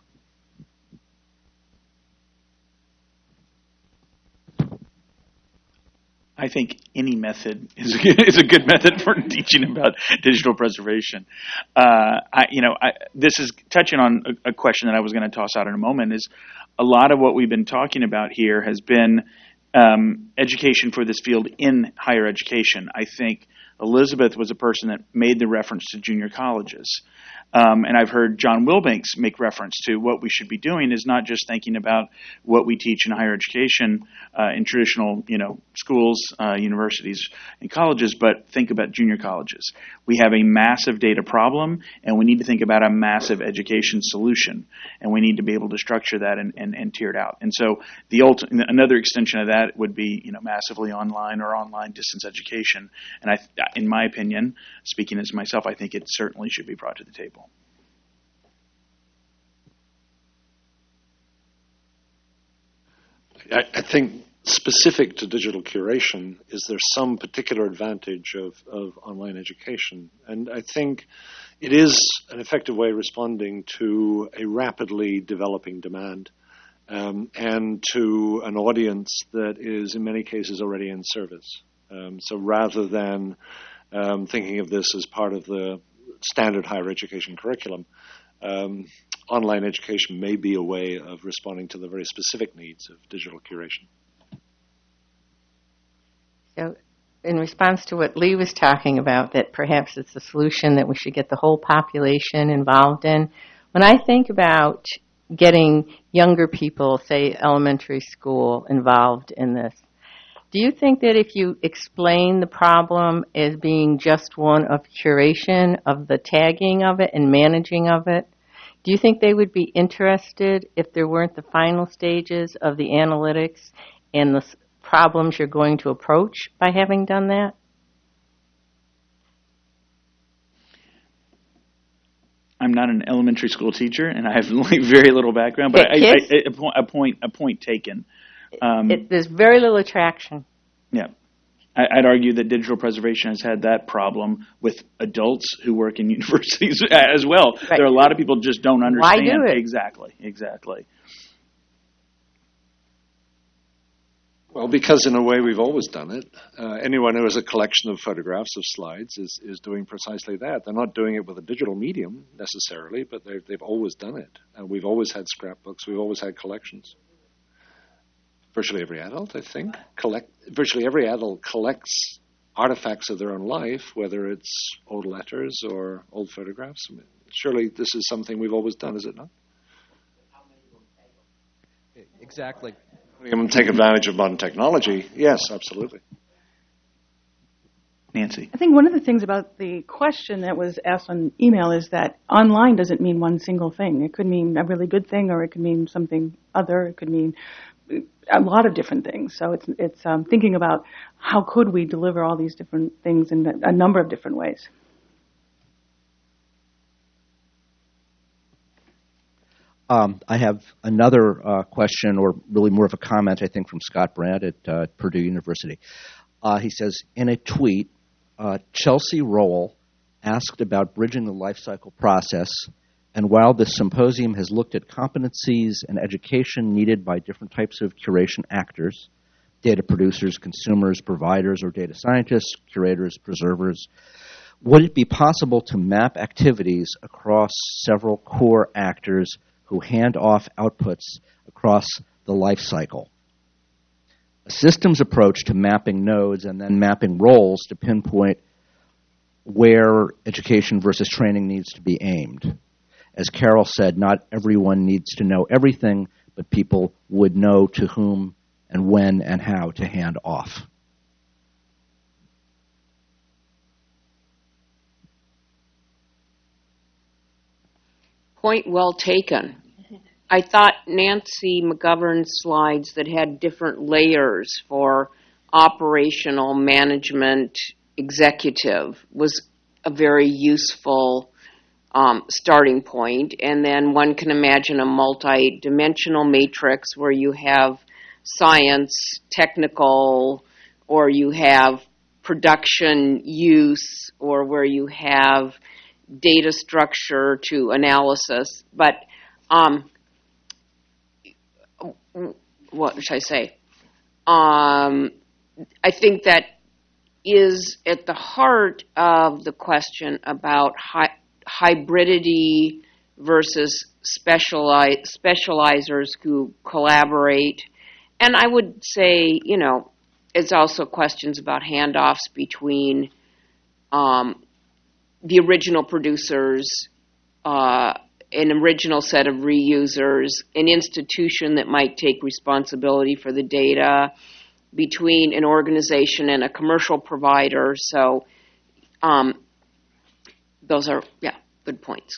I think any method is a good, is a good method for teaching about digital preservation. Uh, I, you know, I, this is touching on a, a question that I was going to toss out in a moment. Is a lot of what we've been talking about here has been um, education for this field in higher education. I think Elizabeth was a person that made the reference to junior colleges. Um, and I've heard John Wilbanks make reference to what we should be doing is not just thinking about what we teach in higher education uh, in traditional, you know, schools, uh, universities, and colleges, but think about junior colleges. We have a massive data problem, and we need to think about a massive education solution, and we need to be able to structure that and, and, and tier it out. And so the ulti- another extension of that would be, you know, massively online or online distance education. And I, in my opinion, speaking as myself, I think it certainly should be brought to the table. I, I think specific to digital curation, is there some particular advantage of, of online education? And I think it is an effective way of responding to a rapidly developing demand um, and to an audience that is in many cases already in service. Um, so rather than um, thinking of this as part of the standard higher education curriculum, um, online education may be a way of responding to the very specific needs of digital curation. So, in response to what Lee was talking about, that perhaps it's a solution that we should get the whole population involved in, when I think about getting younger people, say elementary school, involved in this, do you think that if you explain the problem as being just one of curation, of the tagging of it and managing of it, do you think they would be interested if there weren't the final stages of the analytics and the problems you're going to approach by having done that? I'm not an elementary school teacher, and I have like very little background. But I, I, I, a, point, a point, a point taken. Um, it, there's very little attraction. Yeah, I, I'd argue that digital preservation has had that problem with adults who work in universities as well. Right. There are a lot of people just don't understand. Why do it? Exactly, exactly. Well, because in a way we've always done it. Uh, anyone who has a collection of photographs of slides is, is doing precisely that. They're not doing it with a digital medium necessarily, but they've, they've always done it. And we've always had scrapbooks. We've always had collections. Virtually every adult, I think, collect. Virtually every adult collects artifacts of their own life, whether it's old letters or old photographs. I mean, surely this is something we've always done, is it not? Exactly. Them take advantage of modern technology. Yes, absolutely. Nancy. I think one of the things about the question that was asked on email is that online doesn't mean one single thing. It could mean a really good thing, or it could mean something other. It could mean a lot of different things. So it's it's um, thinking about how could we deliver all these different things in a number of different ways. Um, I have another uh, question, or really more of a comment, I think, from Scott Brandt at uh, Purdue University. Uh, he says, in a tweet, uh, Chelsea Rowell asked about bridging the life cycle process, and while this symposium has looked at competencies and education needed by different types of curation actors, data producers, consumers, providers, or data scientists, curators, preservers, would it be possible to map activities across several core actors who hand off outputs across the life cycle? A systems approach to mapping nodes and then mapping roles to pinpoint where education versus training needs to be aimed. As Carol said, not everyone needs to know everything, but people would know to whom and when and how to hand off. Point well taken. I thought Nancy McGovern's slides that had different layers for operational, management, executive was a very useful um, starting point. And then one can imagine a multi-dimensional matrix where you have science, technical, or you have production use, or where you have data structure to analysis. But um, what should I say? Um, I think that is at the heart of the question about hi- hybridity versus speciali- specializers who collaborate. And I would say, you know, it's also questions about handoffs between um, the original producers, uh, an original set of reusers, an institution that might take responsibility for the data, between an organization and a commercial provider. So um, those are, yeah, good points.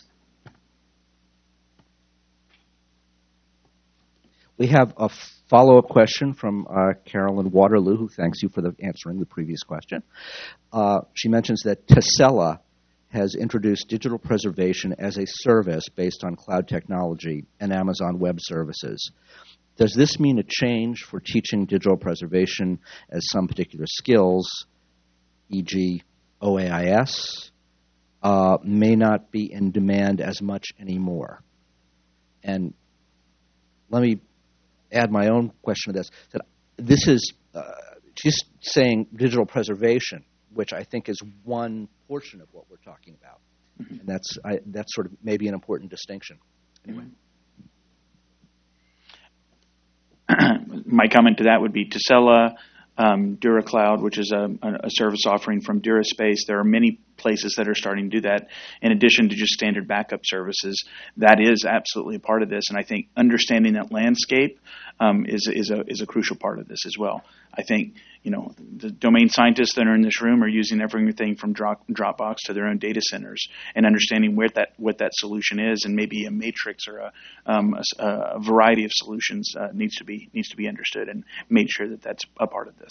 We have a follow-up question from uh, Carolyn Waterloo, who thanks you for the answering the previous question. Uh, she mentions that Tesela has introduced digital preservation as a service based on cloud technology and Amazon Web Services. does this mean a change for teaching digital preservation as some particular skills, for example O A I S, uh, may not be in demand as much anymore? And let me add my own question to this. That this is, uh, she's saying digital preservation, which I think is one portion of what we're talking about. Mm-hmm. And that's, I, that's sort of maybe an important distinction. Anyway. My comment to that would be Tacela, um, DuraCloud, which is a, a service offering from DuraSpace. There are many places that are starting to do that. In addition to just standard backup services, that is absolutely a part of this. And I think understanding that landscape um, is is a is a crucial part of this as well. I think you know the domain scientists that are in this room are using everything from Drop, Dropbox to their own data centers, and understanding where that what that solution is, and maybe a matrix or a, um, a, a variety of solutions uh, needs to be needs to be understood and made sure that that's a part of this.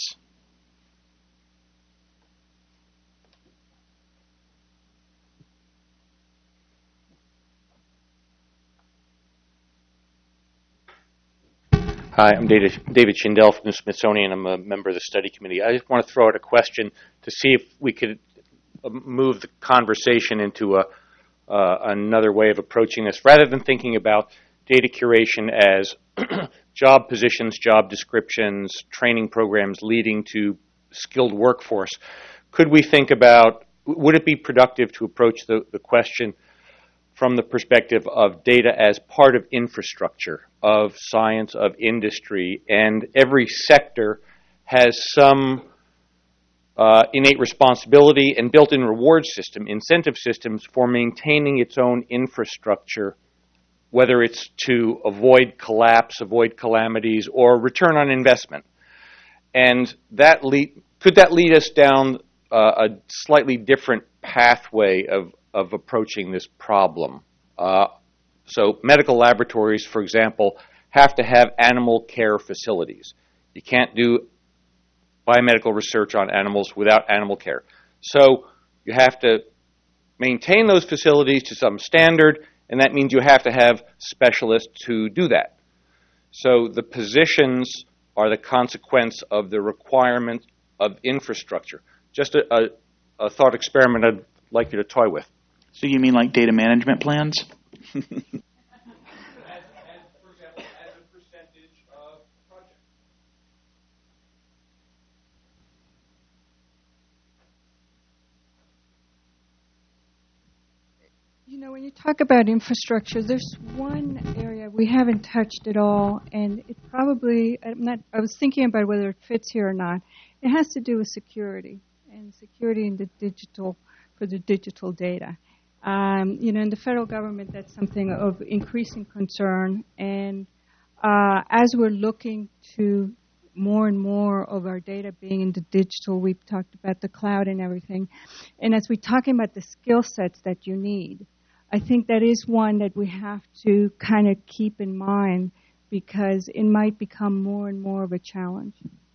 Hi, I'm David, David Schindel from the Smithsonian. I'm a member of the study committee. I just want to throw out a question to see if we could move the conversation into a uh, another way of approaching this. Rather than thinking about data curation as job positions, job descriptions, training programs leading to skilled workforce, could we think about, would it be productive to approach the, the question from the perspective of data as part of infrastructure, of science, of industry, and every sector has some uh, innate responsibility and built-in reward system, incentive systems for maintaining its own infrastructure, whether it's to avoid collapse, avoid calamities, or return on investment. And that lead, could that lead us down uh, a slightly different pathway of of approaching this problem? Uh, so medical laboratories, for example, have to have animal care facilities. You can't do biomedical research on animals without animal care. So you have to maintain those facilities to some standard, and that means you have to have specialists who do that. So the positions are the consequence of the requirement of infrastructure. Just a, a, a thought experiment I'd like you to toy with. So you mean like data management plans? as, as, for example, as a percentage of project. You know, when you talk about infrastructure, there's one area we haven't touched at all, and it probably, I'm not, I was thinking about whether it fits here or not. It has to do with security, and security in the digital, for the digital data. Um, you know, in the federal government, that's something of increasing concern. And uh, as we're looking to more and more of our data being in the digital, we've talked about the cloud and everything. And as we're talking about the skill sets that you need, I think that is one that we have to kind of keep in mind because it might become more and more of a challenge.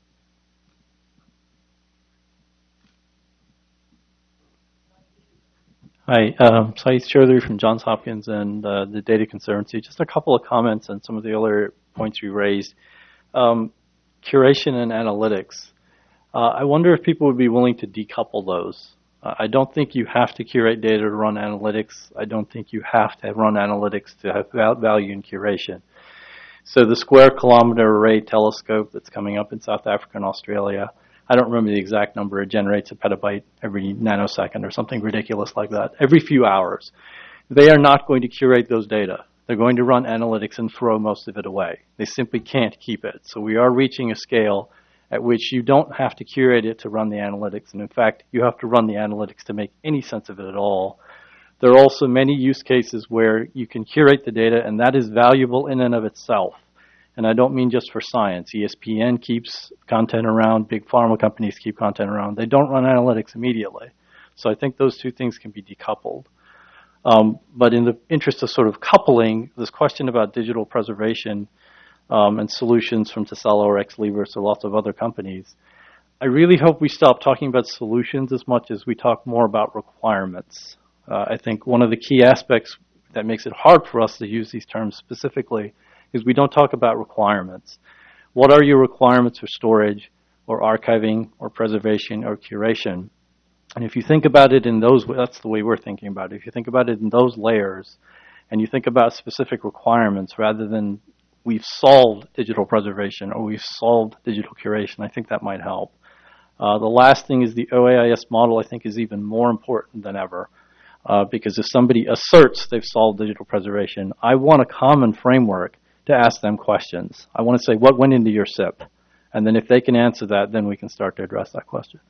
Hi, um, Saeed Chaudhary from Johns Hopkins and uh, the Data Conservancy. Just a couple of comments on some of the other points you raised. Um, curation and analytics. Uh, I wonder if people would be willing to decouple those. Uh, I don't think you have to curate data to run analytics. I don't think you have to run analytics to have value in curation. So the Square Kilometer Array telescope that's coming up in South Africa and Australia, I don't remember the exact number. It generates a petabyte every nanosecond or something ridiculous like that, every few hours. They are not going to curate those data. They're going to run analytics and throw most of it away. They simply can't keep it. So we are reaching a scale at which you don't have to curate it to run the analytics. And in fact, you have to run the analytics to make any sense of it at all. There are also many use cases where you can curate the data, and that is valuable in and of itself. And I don't mean just for science. E S P N keeps content around. Big pharma companies keep content around. They don't run analytics immediately. So I think those two things can be decoupled. Um, but in the interest of sort of coupling, this question about digital preservation um, and solutions from Tacela or Ex Libris or lots of other companies, I really hope we stop talking about solutions as much as we talk more about requirements. Uh, I think one of the key aspects that makes it hard for us to use these terms specifically is we don't talk about requirements. What are your requirements for storage or archiving or preservation or curation? And if you think about it in those, that's the way we're thinking about it. If you think about it in those layers and you think about specific requirements rather than we've solved digital preservation or we've solved digital curation, I think that might help. Uh, the last thing is the O A I S model, I think, is even more important than ever. Uh, because if somebody asserts they've solved digital preservation, I want a common framework to ask them questions. I want to say, what went into your S I P? And then if they can answer that, then we can start to address that question.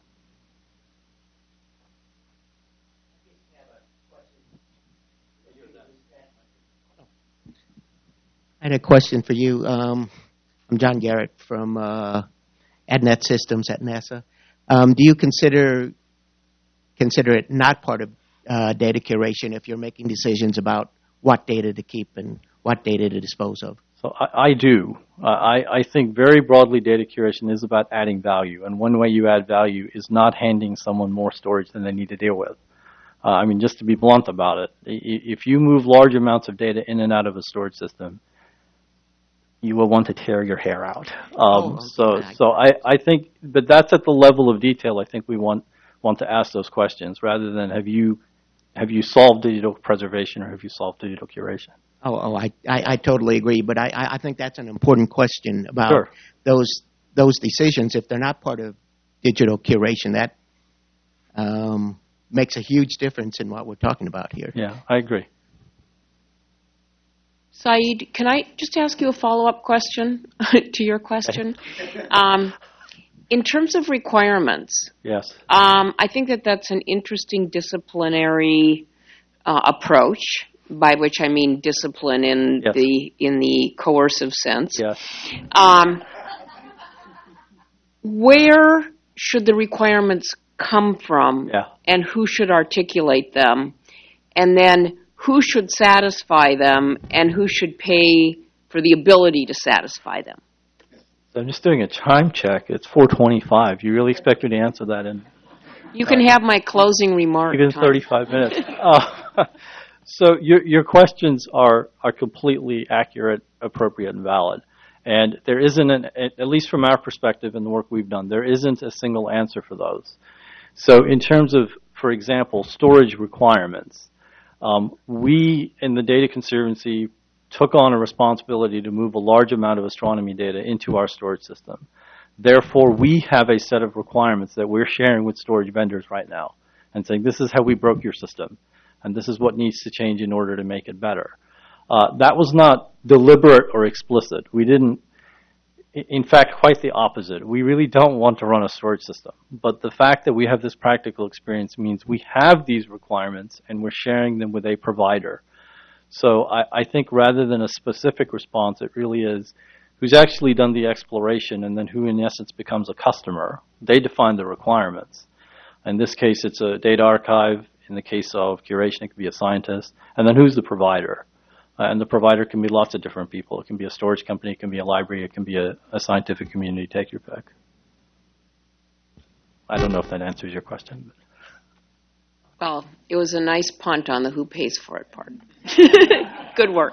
I had a question for you. Um, I'm John Garrett from uh, AdNet Systems at NASA. Um, do you consider consider it not part of uh, data curation if you're making decisions about what data to keep and what data to dispose of? So I, I do. Uh, I, I think very broadly data curation is about adding value. And one way you add value is not handing someone more storage than they need to deal with. Uh, I mean, just to be blunt about it, if you move large amounts of data in and out of a storage system, you will want to tear your hair out. Um, oh, okay. So, so I, I think, but that's at the level of detail I think we want want to ask those questions, rather than have you have you solved digital preservation or have you solved digital curation? Oh, oh I, I, I totally agree, but I, I think that's an important question about sure. those those decisions. If they're not part of digital curation, that um, makes a huge difference in what we're talking about here. Yeah, I agree. Saeed, can I just ask you a follow-up question to your question? Um, in terms of requirements, yes, um, I think that that's an interesting disciplinary uh, approach, by which I mean discipline in yes. the in the coercive sense. Yes. Um, where should the requirements come from, yeah. and who should articulate them, and then who should satisfy them, and who should pay for the ability to satisfy them? I'm just doing a time check. It's four twenty-five. You really expect me to answer that in? You can have my closing remark. Even time. thirty-five minutes. Uh, so your your questions are are completely accurate, appropriate, and valid. And there isn't an, at least from our perspective in the work we've done, there isn't a single answer for those. So in terms of, for example, storage requirements, um, we in the Data Conservancy took on a responsibility to move a large amount of astronomy data into our storage system. Therefore, we have a set of requirements that we're sharing with storage vendors right now and saying, this is how we broke your system, and this is what needs to change in order to make it better. Uh, that was not deliberate or explicit. We didn't, in fact, quite the opposite. We really don't want to run a storage system. But the fact that we have this practical experience means we have these requirements and we're sharing them with a provider. So I, I think rather than a specific response, it really is who's actually done the exploration and then who in essence becomes a customer. They define the requirements. In this case, it's a data archive. In the case of curation, it could be a scientist. And then who's the provider? Uh, and the provider can be lots of different people. It can be a storage company, it can be a library, it can be a, a scientific community. Take your pick. I don't know if that answers your question. But. Well, it was a nice punt on the who pays for it part. Good work.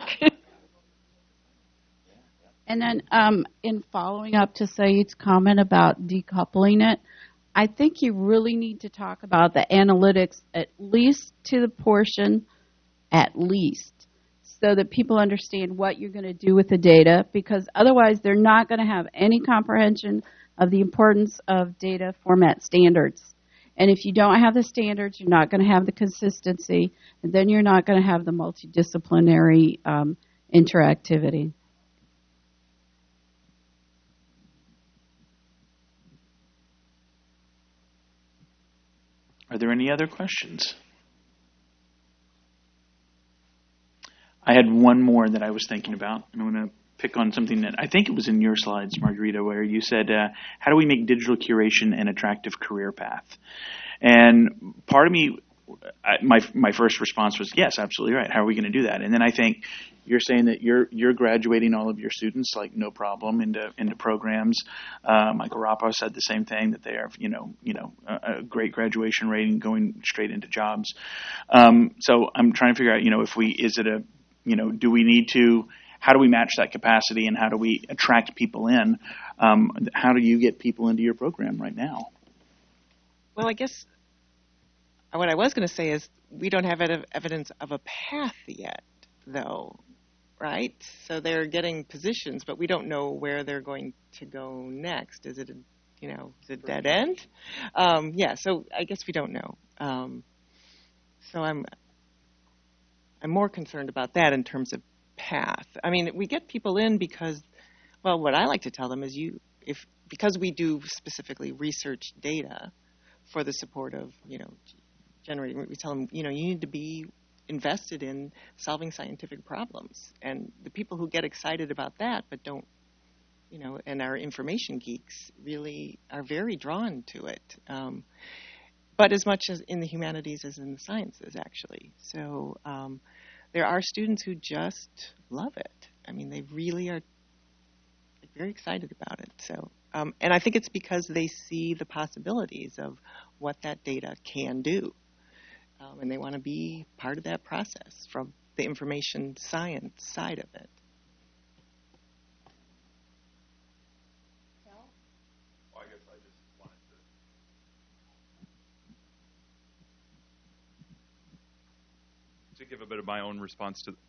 And then um, in following up to Saeed's comment about decoupling it, I think you really need to talk about the analytics at least to the portion, at least, so that people understand what you're going to do with the data, because otherwise they're not going to have any comprehension of the importance of data format standards. And if you don't have the standards, you're not going to have the consistency, and then you're not going to have the multidisciplinary um, interactivity. Are there any other questions? I had one more that I was thinking about, and I'm going to pick on something that I think it was in your slides, Margarita, where you said, uh, how do we make digital curation an attractive career path? And part of me, I, my my first response was, yes, absolutely right. How are we going to do that? And then I think you're saying that you're you're graduating all of your students, like no problem, into into programs. Uh, Michael Rappa said the same thing, that they are, you know, you know, a, a great graduation rate and going straight into jobs. Um, so I'm trying to figure out, you know, if we, is it a, you know, do we need to how do we match that capacity, and how do we attract people in? Um, how do you get people into your program right now? Well, I guess what I was going to say is we don't have ev- evidence of a path yet, though, right? So they're getting positions, but we don't know where they're going to go next. Is it, a, you know, is it a dead end? Um, yeah. So I guess we don't know. Um, so I'm I'm more concerned about that in terms of path. I mean, we get people in because, well, what I like to tell them is you if because we do specifically research data for the support of, you know, generating, we tell them, you know, you need to be invested in solving scientific problems. And the people who get excited about that but don't, you know, and are information geeks really are very drawn to it. Um, but as much as in the humanities as in the sciences, actually. So um, there are students who just love it. I mean, they really are very excited about it. So, um, and I think it's because they see the possibilities of what that data can do. Um, and they want to be part of that process from the information science side of it. Well, I guess I just wanted to, to give a bit of my own response to.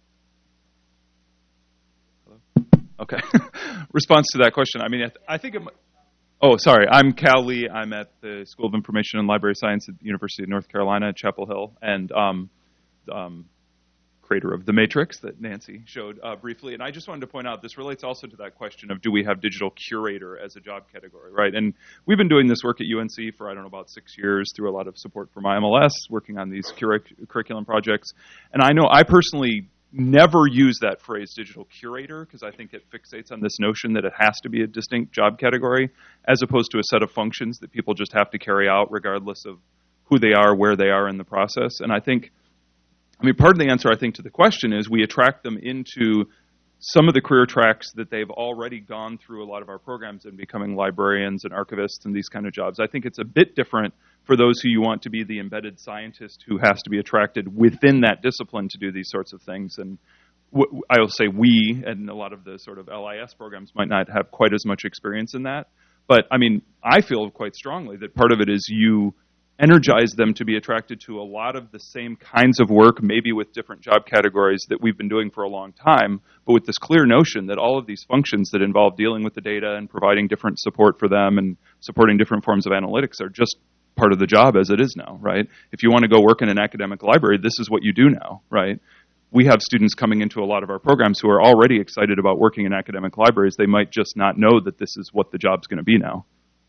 Hello? Okay. Response to that question. I mean, I, th- I think. It, oh, sorry. I'm Cal Lee. I'm at the School of Information and Library Science at the University of North Carolina at Chapel Hill, and um, um, creator of The Matrix that Nancy showed uh, briefly. And I just wanted to point out this relates also to that question of do we have digital curator as a job category, right? And we've been doing this work at U N C for I don't know about six years through a lot of support from I M L S, working on these curric- curriculum projects. And I know I personally never use that phrase digital curator because I think it fixates on this notion that it has to be a distinct job category as opposed to a set of functions that people just have to carry out regardless of who they are, where they are in the process. And I think, I mean, part of the answer I think to the question is we attract them into some of the career tracks that they've already gone through a lot of our programs in becoming librarians and archivists and these kind of jobs. I think it's a bit different for those who you want to be the embedded scientist who has to be attracted within that discipline to do these sorts of things. And w- I will say we, and a lot of the sort of L I S programs might not have quite as much experience in that. But, I mean, I feel quite strongly that part of it is you energize them to be attracted to a lot of the same kinds of work, maybe with different job categories that we've been doing for a long time, but with this clear notion that all of these functions that involve dealing with the data and providing different support for them and supporting different forms of analytics are just part of the job as it is now, right? If you want to go work in an academic library, this is what you do now, right? We have students coming into a lot of our programs who are already excited about working in academic libraries. They might just not know that this is what the job's going to be now.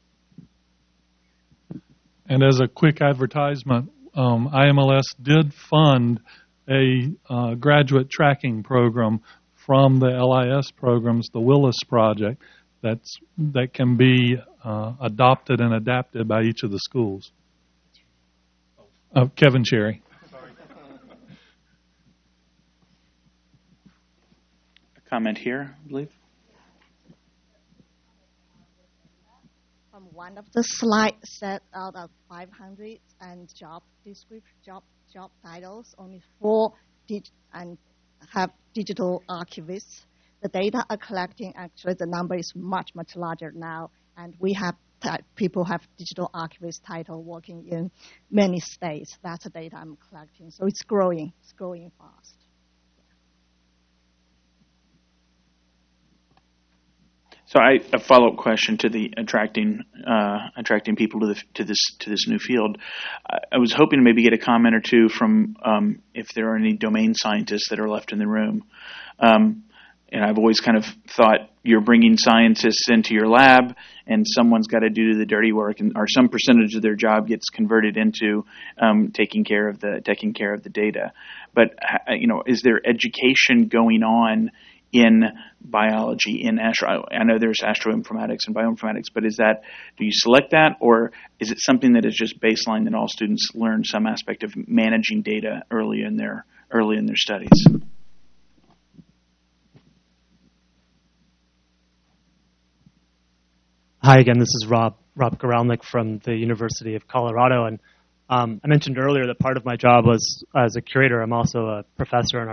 And as a quick advertisement, um, I M L S did fund a uh, graduate tracking program from the L I S programs, the Willis Project, that's that can be uh, adopted and adapted by each of the schools. Uh, Kevin Cherry. A comment here, I believe. One of the slides said out of five hundred and job description, job job titles, only four dig- and have digital archivists. The data are collecting. Actually, the number is much much larger now, and we have t- people have digital archivist title working in many states. That's the data I'm collecting. So it's growing. It's growing fast. So I, a follow-up question to the attracting uh, attracting people to the to this to this new field. I, I was hoping to maybe get a comment or two from um, if there are any domain scientists that are left in the room. Um, and I've always kind of thought you're bringing scientists into your lab, and someone's got to do the dirty work, and or some percentage of their job gets converted into um, taking care of the taking care of the data. But you know, is there education going on in biology, in astro? I know there's astroinformatics and bioinformatics, but is that, do you select that, or is it something that is just baseline that all students learn some aspect of managing data early in their early in their studies? Hi again, this is Rob Rob Goralnik from the University of Colorado, and um, I mentioned earlier that part of my job was as a curator. I'm also a professor in our de-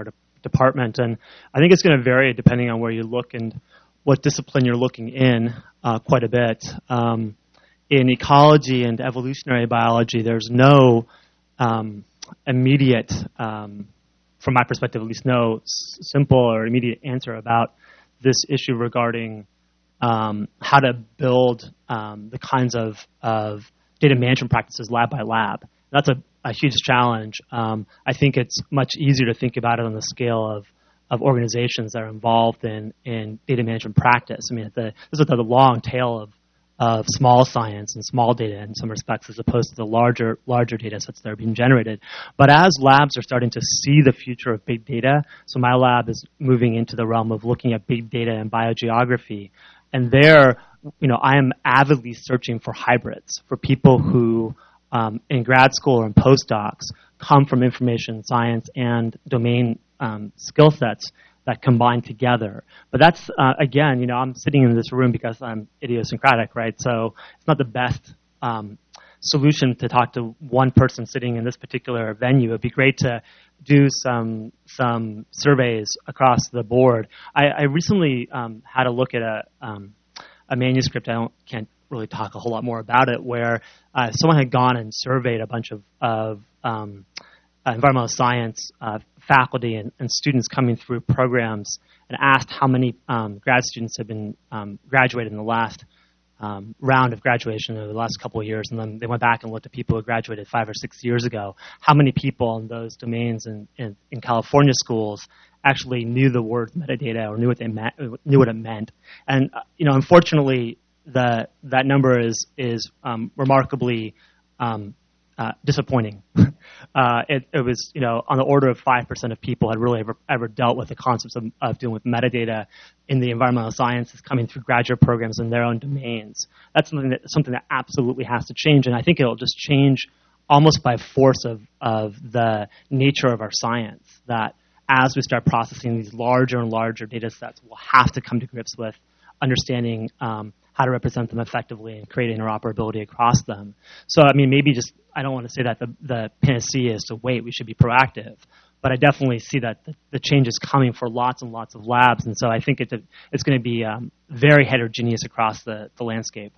department. And I think it's going to vary depending on where you look and what discipline you're looking in uh, quite a bit. Um, in ecology and evolutionary biology, there's no um, immediate, um, from my perspective at least, no s- simple or immediate answer about this issue regarding um, how to build um, the kinds of, of data management practices lab by lab. That's a, a huge challenge. Um, I think it's much easier to think about it on the scale of, of organizations that are involved in, in data management practice. I mean, the, this is the long tail of, of small science and small data in some respects, as opposed to the larger larger data sets that are being generated. But as labs are starting to see the future of big data, so my lab is moving into the realm of looking at big data and biogeography, and there, you know, I am avidly searching for hybrids, for people who um, in grad school or in postdocs come from information science and domain um, skill sets that combine together. But that's, uh, again, you know, I'm sitting in this room because I'm idiosyncratic, right? So it's not the best um, solution to talk to one person sitting in this particular venue. It'd be great to do some some surveys across the board. I, I recently um, had a look at a um, a manuscript. I don't can't really talk a whole lot more about it, where uh, someone had gone and surveyed a bunch of of um, uh, environmental science uh, faculty and, and students coming through programs, and asked how many um, grad students have been um, graduated in the last um, round of graduation over the last couple of years. And then they went back and looked at people who graduated five or six years ago. How many people in those domains in, in, in California schools actually knew the word metadata or knew what they meant, knew what it meant? And uh, you know, unfortunately, the that number is is um, remarkably um, uh, disappointing. Uh, it, it was, you know, on the order of five percent of people had really ever, ever dealt with the concepts of, of dealing with metadata in the environmental sciences coming through graduate programs in their own domains. That's something that, something that absolutely has to change, and I think it'll just change almost by force of, of the nature of our science, that as we start processing these larger and larger data sets, we'll have to come to grips with understanding um, how to represent them effectively and create interoperability across them. So, I mean, maybe just, I don't want to say that the, the panacea is to wait, we should be proactive, but I definitely see that the, the change is coming for lots and lots of labs, and so I think it's, a, it's going to be um, very heterogeneous across the, the landscape.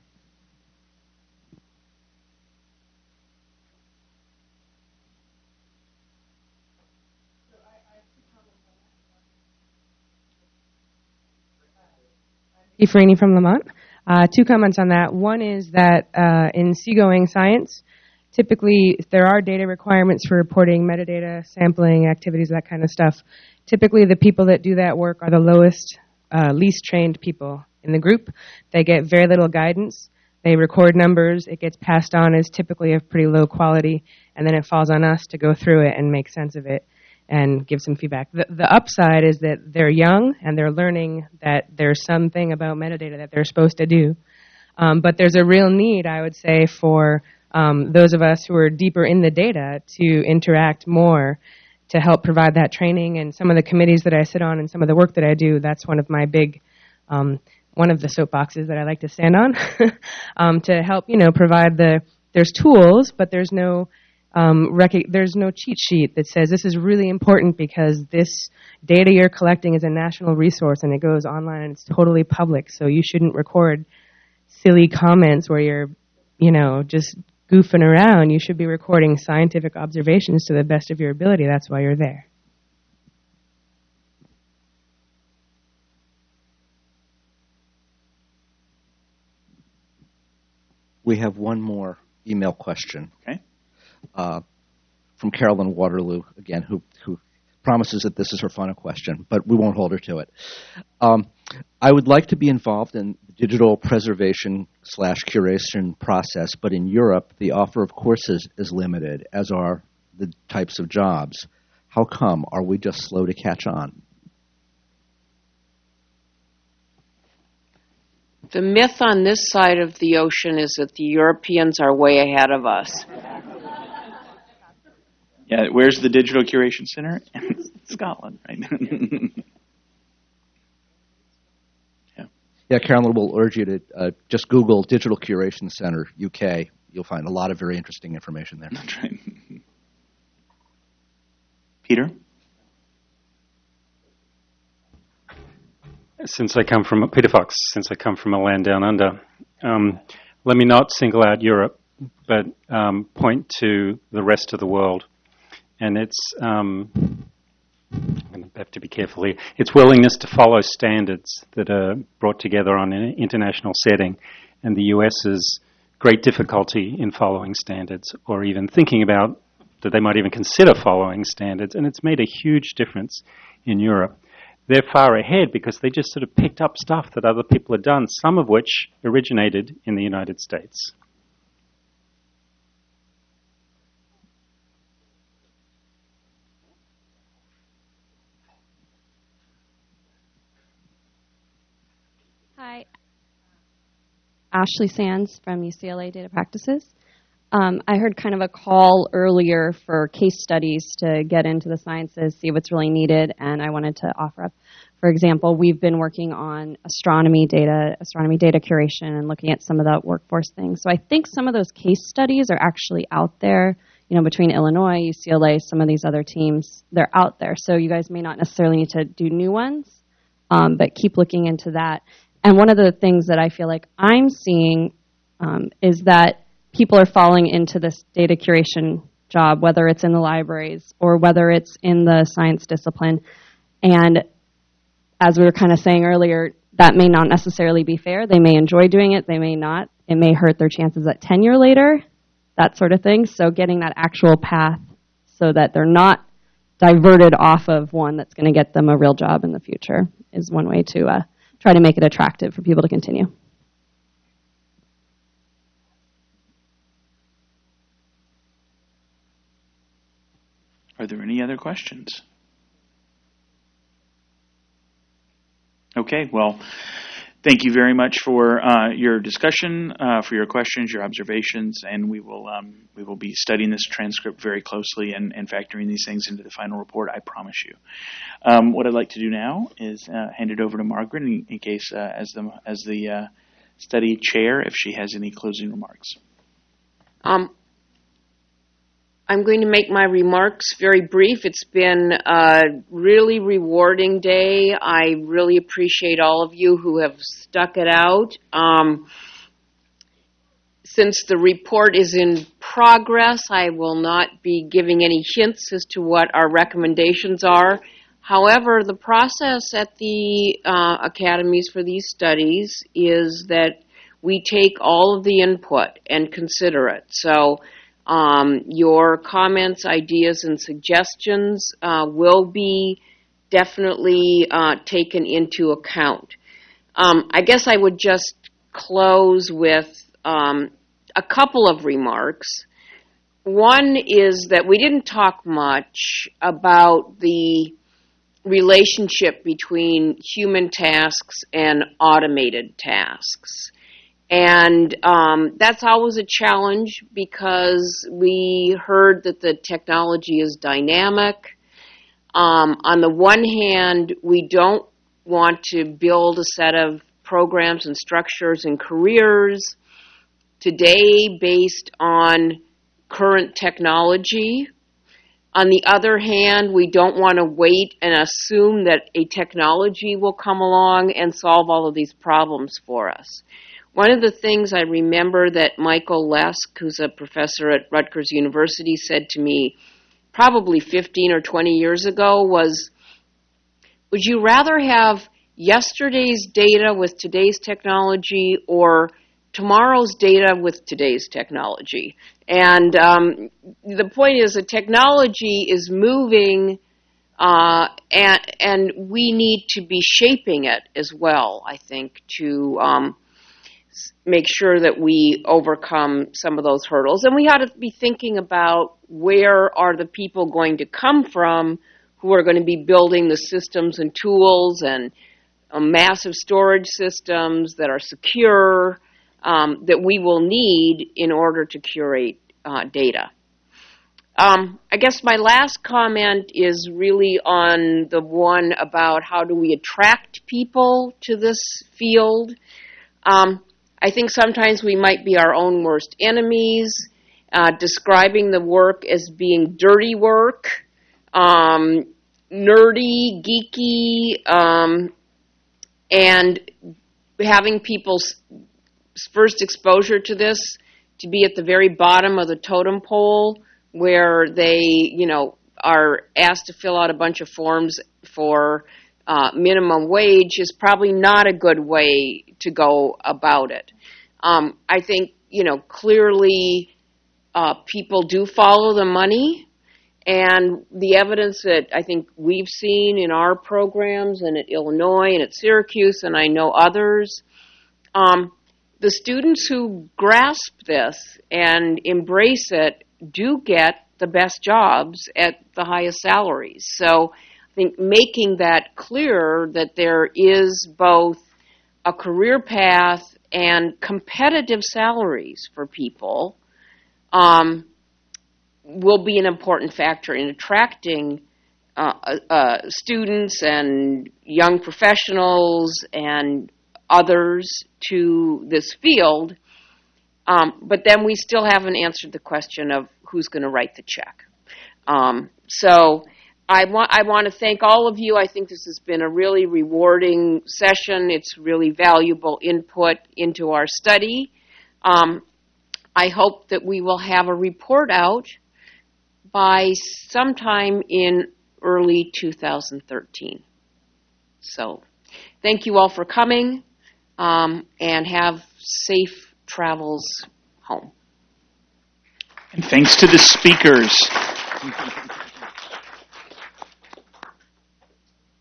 Ifrini from Lamont. Uh, two comments on that. One is that uh, in seagoing science, typically there are data requirements for reporting metadata, sampling, activities, that kind of stuff. Typically the people that do that work are the lowest, uh, least trained people in the group. They get very little guidance. They record numbers. It gets passed on as typically of pretty low quality, and then it falls on us to go through it and make sense of it and give some feedback. The, the upside is that they're young and they're learning that there's something about metadata that they're supposed to do. Um, but there's a real need, I would say, for um, those of us who are deeper in the data to interact more to help provide that training. And some of the committees that I sit on and some of the work that I do, that's one of my big, um, one of the soapboxes that I like to stand on um, to help, you know, provide the, there's tools, but there's no Um, rec- there's no cheat sheet that says this is really important because this data you're collecting is a national resource and it goes online and it's totally public, so you shouldn't record silly comments where you're, you know, just goofing around. You should be recording scientific observations to the best of your ability. That's why you're there. We have one more email question. Okay. Uh, from Carolyn Waterloo, again, who, who promises that this is her final question, but we won't hold her to it. Um, I would like to be involved in the digital preservation slash curation process, but in Europe, the offer of courses is limited, as are the types of jobs. How come? Are we just slow to catch on? The myth on this side of the ocean is that the Europeans are way ahead of us. Yeah, where's the Digital Curation Center? Scotland, right? yeah. Yeah, Carolyn will urge you to uh, just Google Digital Curation Center U K. You'll find a lot of very interesting information there. That's right. Peter? since I come from Peter Fox, since I come from a land down under, um, let me not single out Europe, but um, point to the rest of the world, and it's um, I'm going to have to be careful here. Its willingness to follow standards that are brought together on an international setting, and the US's great difficulty in following standards, or even thinking about that they might even consider following standards, and it's made a huge difference in Europe. They're far ahead because they just sort of picked up stuff that other people had done, some of which originated in the United States. Hi, Ashley Sands from U C L A Data Practices. Um, I heard kind of a call earlier for case studies to get into the sciences, see what's really needed, and I wanted to offer up, for example, we've been working on astronomy data, astronomy data curation, and looking at some of the workforce things. So I think some of those case studies are actually out there, you know, between Illinois, U C L A, some of these other teams, they're out there. So you guys may not necessarily need to do new ones, um, but keep looking into that. And one of the things that I feel like I'm seeing um, is that people are falling into this data curation job, whether it's in the libraries or whether it's in the science discipline. And as we were kind of saying earlier, that may not necessarily be fair. They may enjoy doing it, they may not. It may hurt their chances at tenure later, that sort of thing. So getting that actual path so that they're not diverted off of one that's going to get them a real job in the future is one way to uh, try to make it attractive for people to continue. Are there any other questions? Okay, well, thank you very much for uh, your discussion, uh, for your questions, your observations, and we will um, we will be studying this transcript very closely and, and factoring these things into the final report, I promise you. Um, what I'd like to do now is uh, hand it over to Margaret in, in case, uh, as the as the uh, study chair, if she has any closing remarks. Um, I'm going to make my remarks very brief. It's been a really rewarding day. I really appreciate all of you who have stuck it out. Um, since the report is in progress, I will not be giving any hints as to what our recommendations are. However, the process at the uh, academies for these studies is that we take all of the input and consider it. So Um, your comments, ideas, and suggestions uh, will be definitely uh, taken into account. Um, I guess I would just close with um, a couple of remarks. One is that we didn't talk much about the relationship between human tasks and automated tasks. And um, that's always a challenge because we heard that the technology is dynamic. Um, on the one hand, we don't want to build a set of programs and structures and careers today based on current technology. On the other hand, we don't want to wait and assume that a technology will come along and solve all of these problems for us. One of the things I remember that Michael Lesk, who's a professor at Rutgers University, said to me probably fifteen or twenty years ago was, would you rather have yesterday's data with today's technology or tomorrow's data with today's technology? And um, the point is that technology is moving uh, and, and we need to be shaping it as well, I think, to um, make sure that we overcome some of those hurdles. And we ought to be thinking about where are the people going to come from who are going to be building the systems and tools and uh, massive storage systems that are secure, um, that we will need in order to curate uh, data. Um, I guess my last comment is really on the one about how do we attract people to this field. Um, I think sometimes we might be our own worst enemies, uh, describing the work as being dirty work, um, nerdy, geeky, um, and having people's first exposure to this to be at the very bottom of the totem pole where they, you know, are asked to fill out a bunch of forms for uh, minimum wage is probably not a good way to go about it. Um, I think, you know, clearly uh, people do follow the money, and the evidence that I think we've seen in our programs and at Illinois and at Syracuse, and I know others, um, the students who grasp this and embrace it do get the best jobs at the highest salaries. So I think making that clear that there is both a career path and competitive salaries for people um, will be an important factor in attracting uh, uh, students and young professionals and others to this field. Um, but then we still haven't answered the question of who's going to write the check. Um, so I want I want to thank all of you. I think this has been a really rewarding session. It's really valuable input into our study. Um, I hope that we will have a report out by sometime in early two thousand thirteen. So thank you all for coming, um, and have safe travels home. And thanks to the speakers.